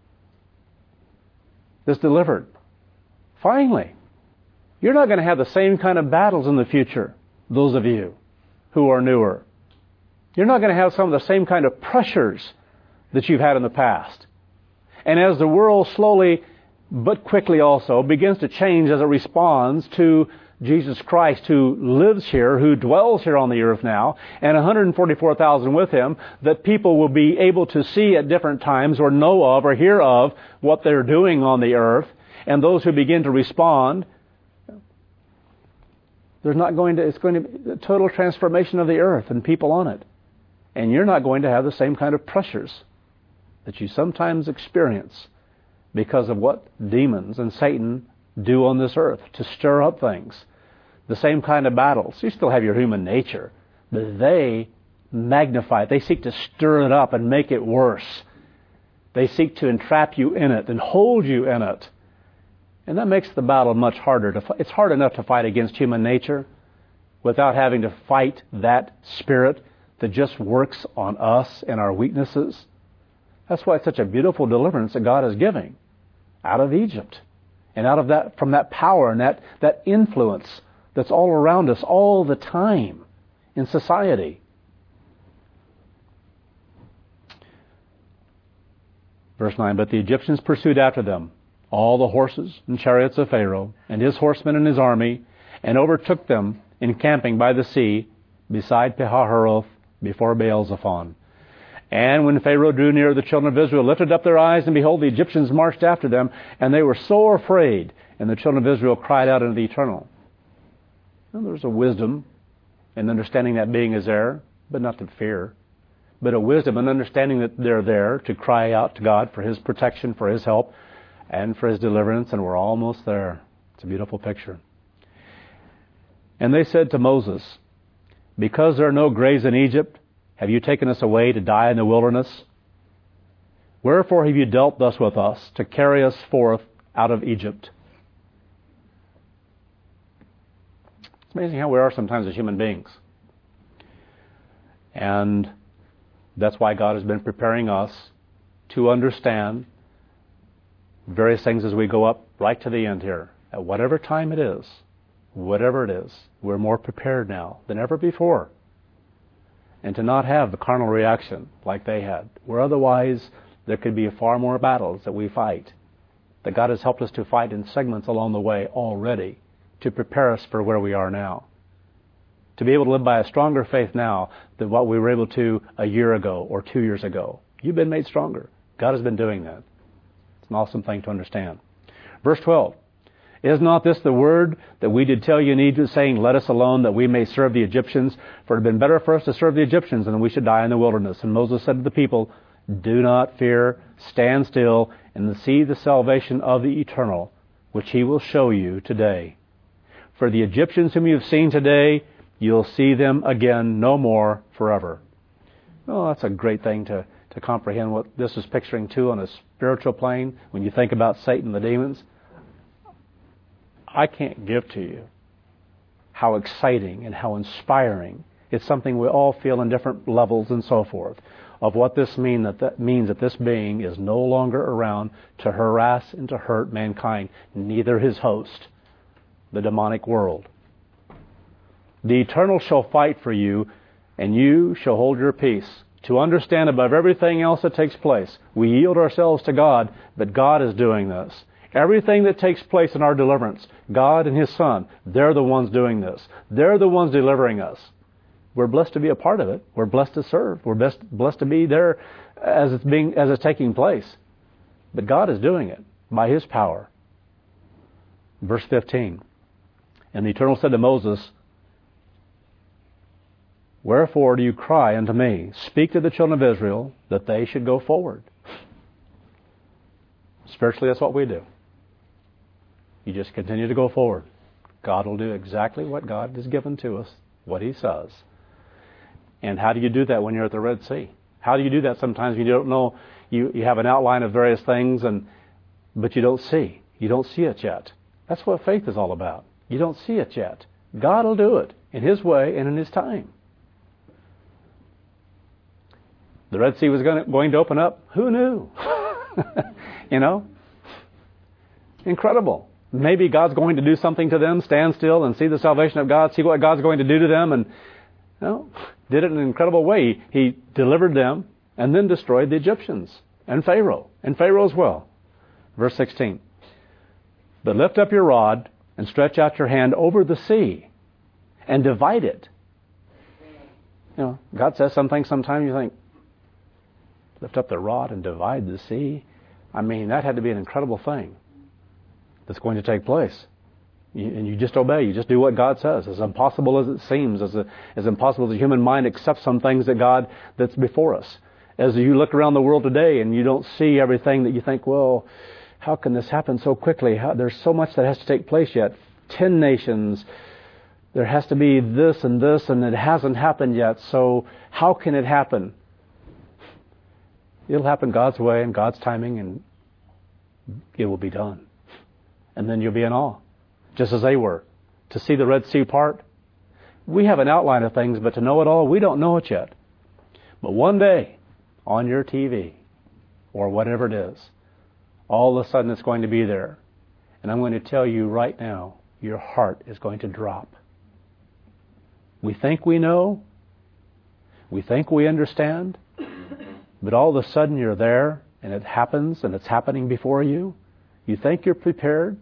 S1: is delivered. Finally. You're not going to have the same kind of battles in the future, those of you who are newer. You're not going to have some of the same kind of pressures that you've had in the past. And as the world slowly, but quickly also, begins to change as it responds to Jesus Christ, who lives here, who dwells here on the earth now, and one hundred forty-four thousand with Him, that people will be able to see at different times or know of or hear of what they're doing on the earth, and those who begin to respond, there's not going to, it's going to be a total transformation of the earth and people on it. And you're not going to have the same kind of pressures that you sometimes experience because of what demons and Satan do on this earth to stir up things. The same kind of battles. You still have your human nature, but they magnify it. They seek to stir it up and make it worse. They seek to entrap you in it and hold you in it. And that makes the battle much harder. To fight. It's hard enough to fight against human nature without having to fight that spirit that just works on us and our weaknesses. That's why it's such a beautiful deliverance that God is giving out of Egypt. And out of that, from that power and that, that influence that's all around us all the time in society. Verse nine, "But the Egyptians pursued after them all the horses and chariots of Pharaoh, and his horsemen and his army, and overtook them encamping by the sea, beside Pihahiroth, before Baal-zephon. And when Pharaoh drew near, the children of Israel lifted up their eyes, and behold, the Egyptians marched after them, and they were so afraid. And the children of Israel cried out unto the Eternal." Well, there's a wisdom in understanding that being is there, but not to fear. But a wisdom in understanding that they're there to cry out to God for His protection, for His help, and for His deliverance, and we're almost there. It's a beautiful picture. "And they said to Moses, Because there are no graves in Egypt, have you taken us away to die in the wilderness? Wherefore have you dealt thus with us, to carry us forth out of Egypt?" It's amazing how we are sometimes as human beings. And that's why God has been preparing us to understand various things as we go up right to the end here. At whatever time it is, whatever it is, we're more prepared now than ever before. And to not have the carnal reaction like they had, where otherwise there could be far more battles that we fight, that God has helped us to fight in segments along the way already to prepare us for where we are now. To be able to live by a stronger faith now than what we were able to a year ago or two years ago. You've been made stronger. God has been doing that. It's an awesome thing to understand. Verse twelve. Is not this the word that we did tell you in Egypt, saying, let us alone, that we may serve the Egyptians? For it had been better for us to serve the Egyptians than that we should die in the wilderness. And Moses said to the people, do not fear, stand still, and see the salvation of the Eternal, which he will show you today. For the Egyptians whom you have seen today, you'll see them again no more forever. Oh, that's a great thing to, to comprehend what this is picturing too on a spiritual plane. When you think about Satan and the demons, I can't give to you how exciting and how inspiring. It's something we all feel in different levels and so forth of what this mean that, that means that this being is no longer around to harass and to hurt mankind, neither his host, the demonic world. The Eternal shall fight for you, and you shall hold your peace. To understand above everything else that takes place, we yield ourselves to God, but God is doing this. Everything that takes place in our deliverance, God and His Son, they're the ones doing this. They're the ones delivering us. We're blessed to be a part of it. We're blessed to serve. We're blessed, blessed to be there as it's being as it's taking place. But God is doing it by His power. Verse fifteen. And the Eternal said to Moses, wherefore do you cry unto me? Speak to the children of Israel that they should go forward. Spiritually, that's what we do. You just continue to go forward. God will do exactly what God has given to us, what He says. And how do you do that when you're at the Red Sea? How do you do that sometimes when you don't know, you, you have an outline of various things, and but you don't see. You don't see it yet. That's what faith is all about. You don't see it yet. God will do it in His way and in His time. The Red Sea was going to, going to open up. Who knew? You know? Incredible. Maybe God's going to do something to them, stand still and see the salvation of God, see what God's going to do to them, and you know, did it in an incredible way. He delivered them and then destroyed the Egyptians and Pharaoh, and Pharaoh as well. Verse sixteen. But lift up your rod and stretch out your hand over the sea and divide it. You know, God says something, sometimes you think, lift up the rod and divide the sea. I mean, that had to be an incredible thing that's going to take place. You, and you just obey. You just do what God says. As impossible as it seems, as, a, as impossible as the human mind accepts some things that God, that's before us. As you look around the world today and you don't see everything that you think, well, how can this happen so quickly? How, there's so much that has to take place yet. Ten nations. There has to be this and this, and it hasn't happened yet. So how can it happen? It'll happen God's way and God's timing, and it will be done. And then you'll be in awe, just as they were. To see the Red Sea part, we have an outline of things, but to know it all, we don't know it yet. But one day, on your T V, or whatever it is, all of a sudden it's going to be there. And I'm going to tell you right now, your heart is going to drop. We think we know. We think we understand. But all of a sudden you're there, and it happens, and it's happening before you. You think you're prepared.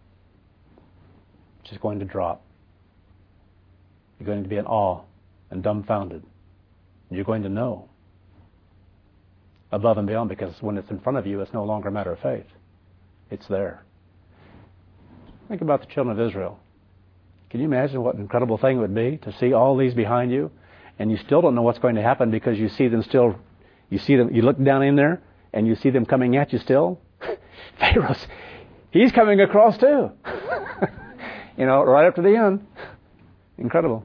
S1: It's just going to drop. You're going to be in awe and dumbfounded. You're going to know above and beyond, because when it's in front of you, it's no longer a matter of faith. It's there. Think about the children of Israel. Can you imagine what an incredible thing it would be to see all these behind you, and you still don't know what's going to happen because you see them still. You see them. You look down in there, and you see them coming at you still. Pharaoh's, he's coming across too. You know, right up to the end. Incredible.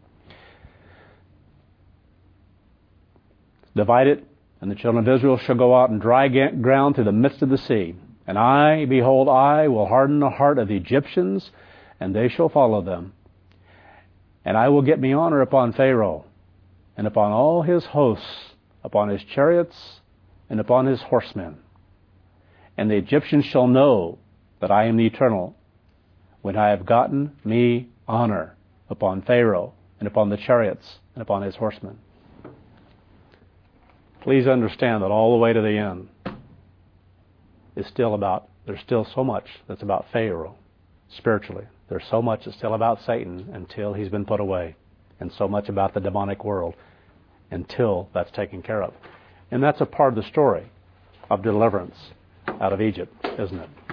S1: Divide it, and the children of Israel shall go out and dry ground through the midst of the sea. And I, behold, I will harden the heart of the Egyptians, and they shall follow them. And I will get me honor upon Pharaoh, and upon all his hosts, upon his chariots, and upon his horsemen. And the Egyptians shall know that I am the Eternal, when I have gotten me honor upon Pharaoh, and upon the chariots, and upon his horsemen. Please understand that all the way to the end is still about, there's still so much that's about Pharaoh spiritually. There's so much that's still about Satan until he's been put away, and so much about the demonic world until that's taken care of. And that's a part of the story of deliverance out of Egypt, isn't it?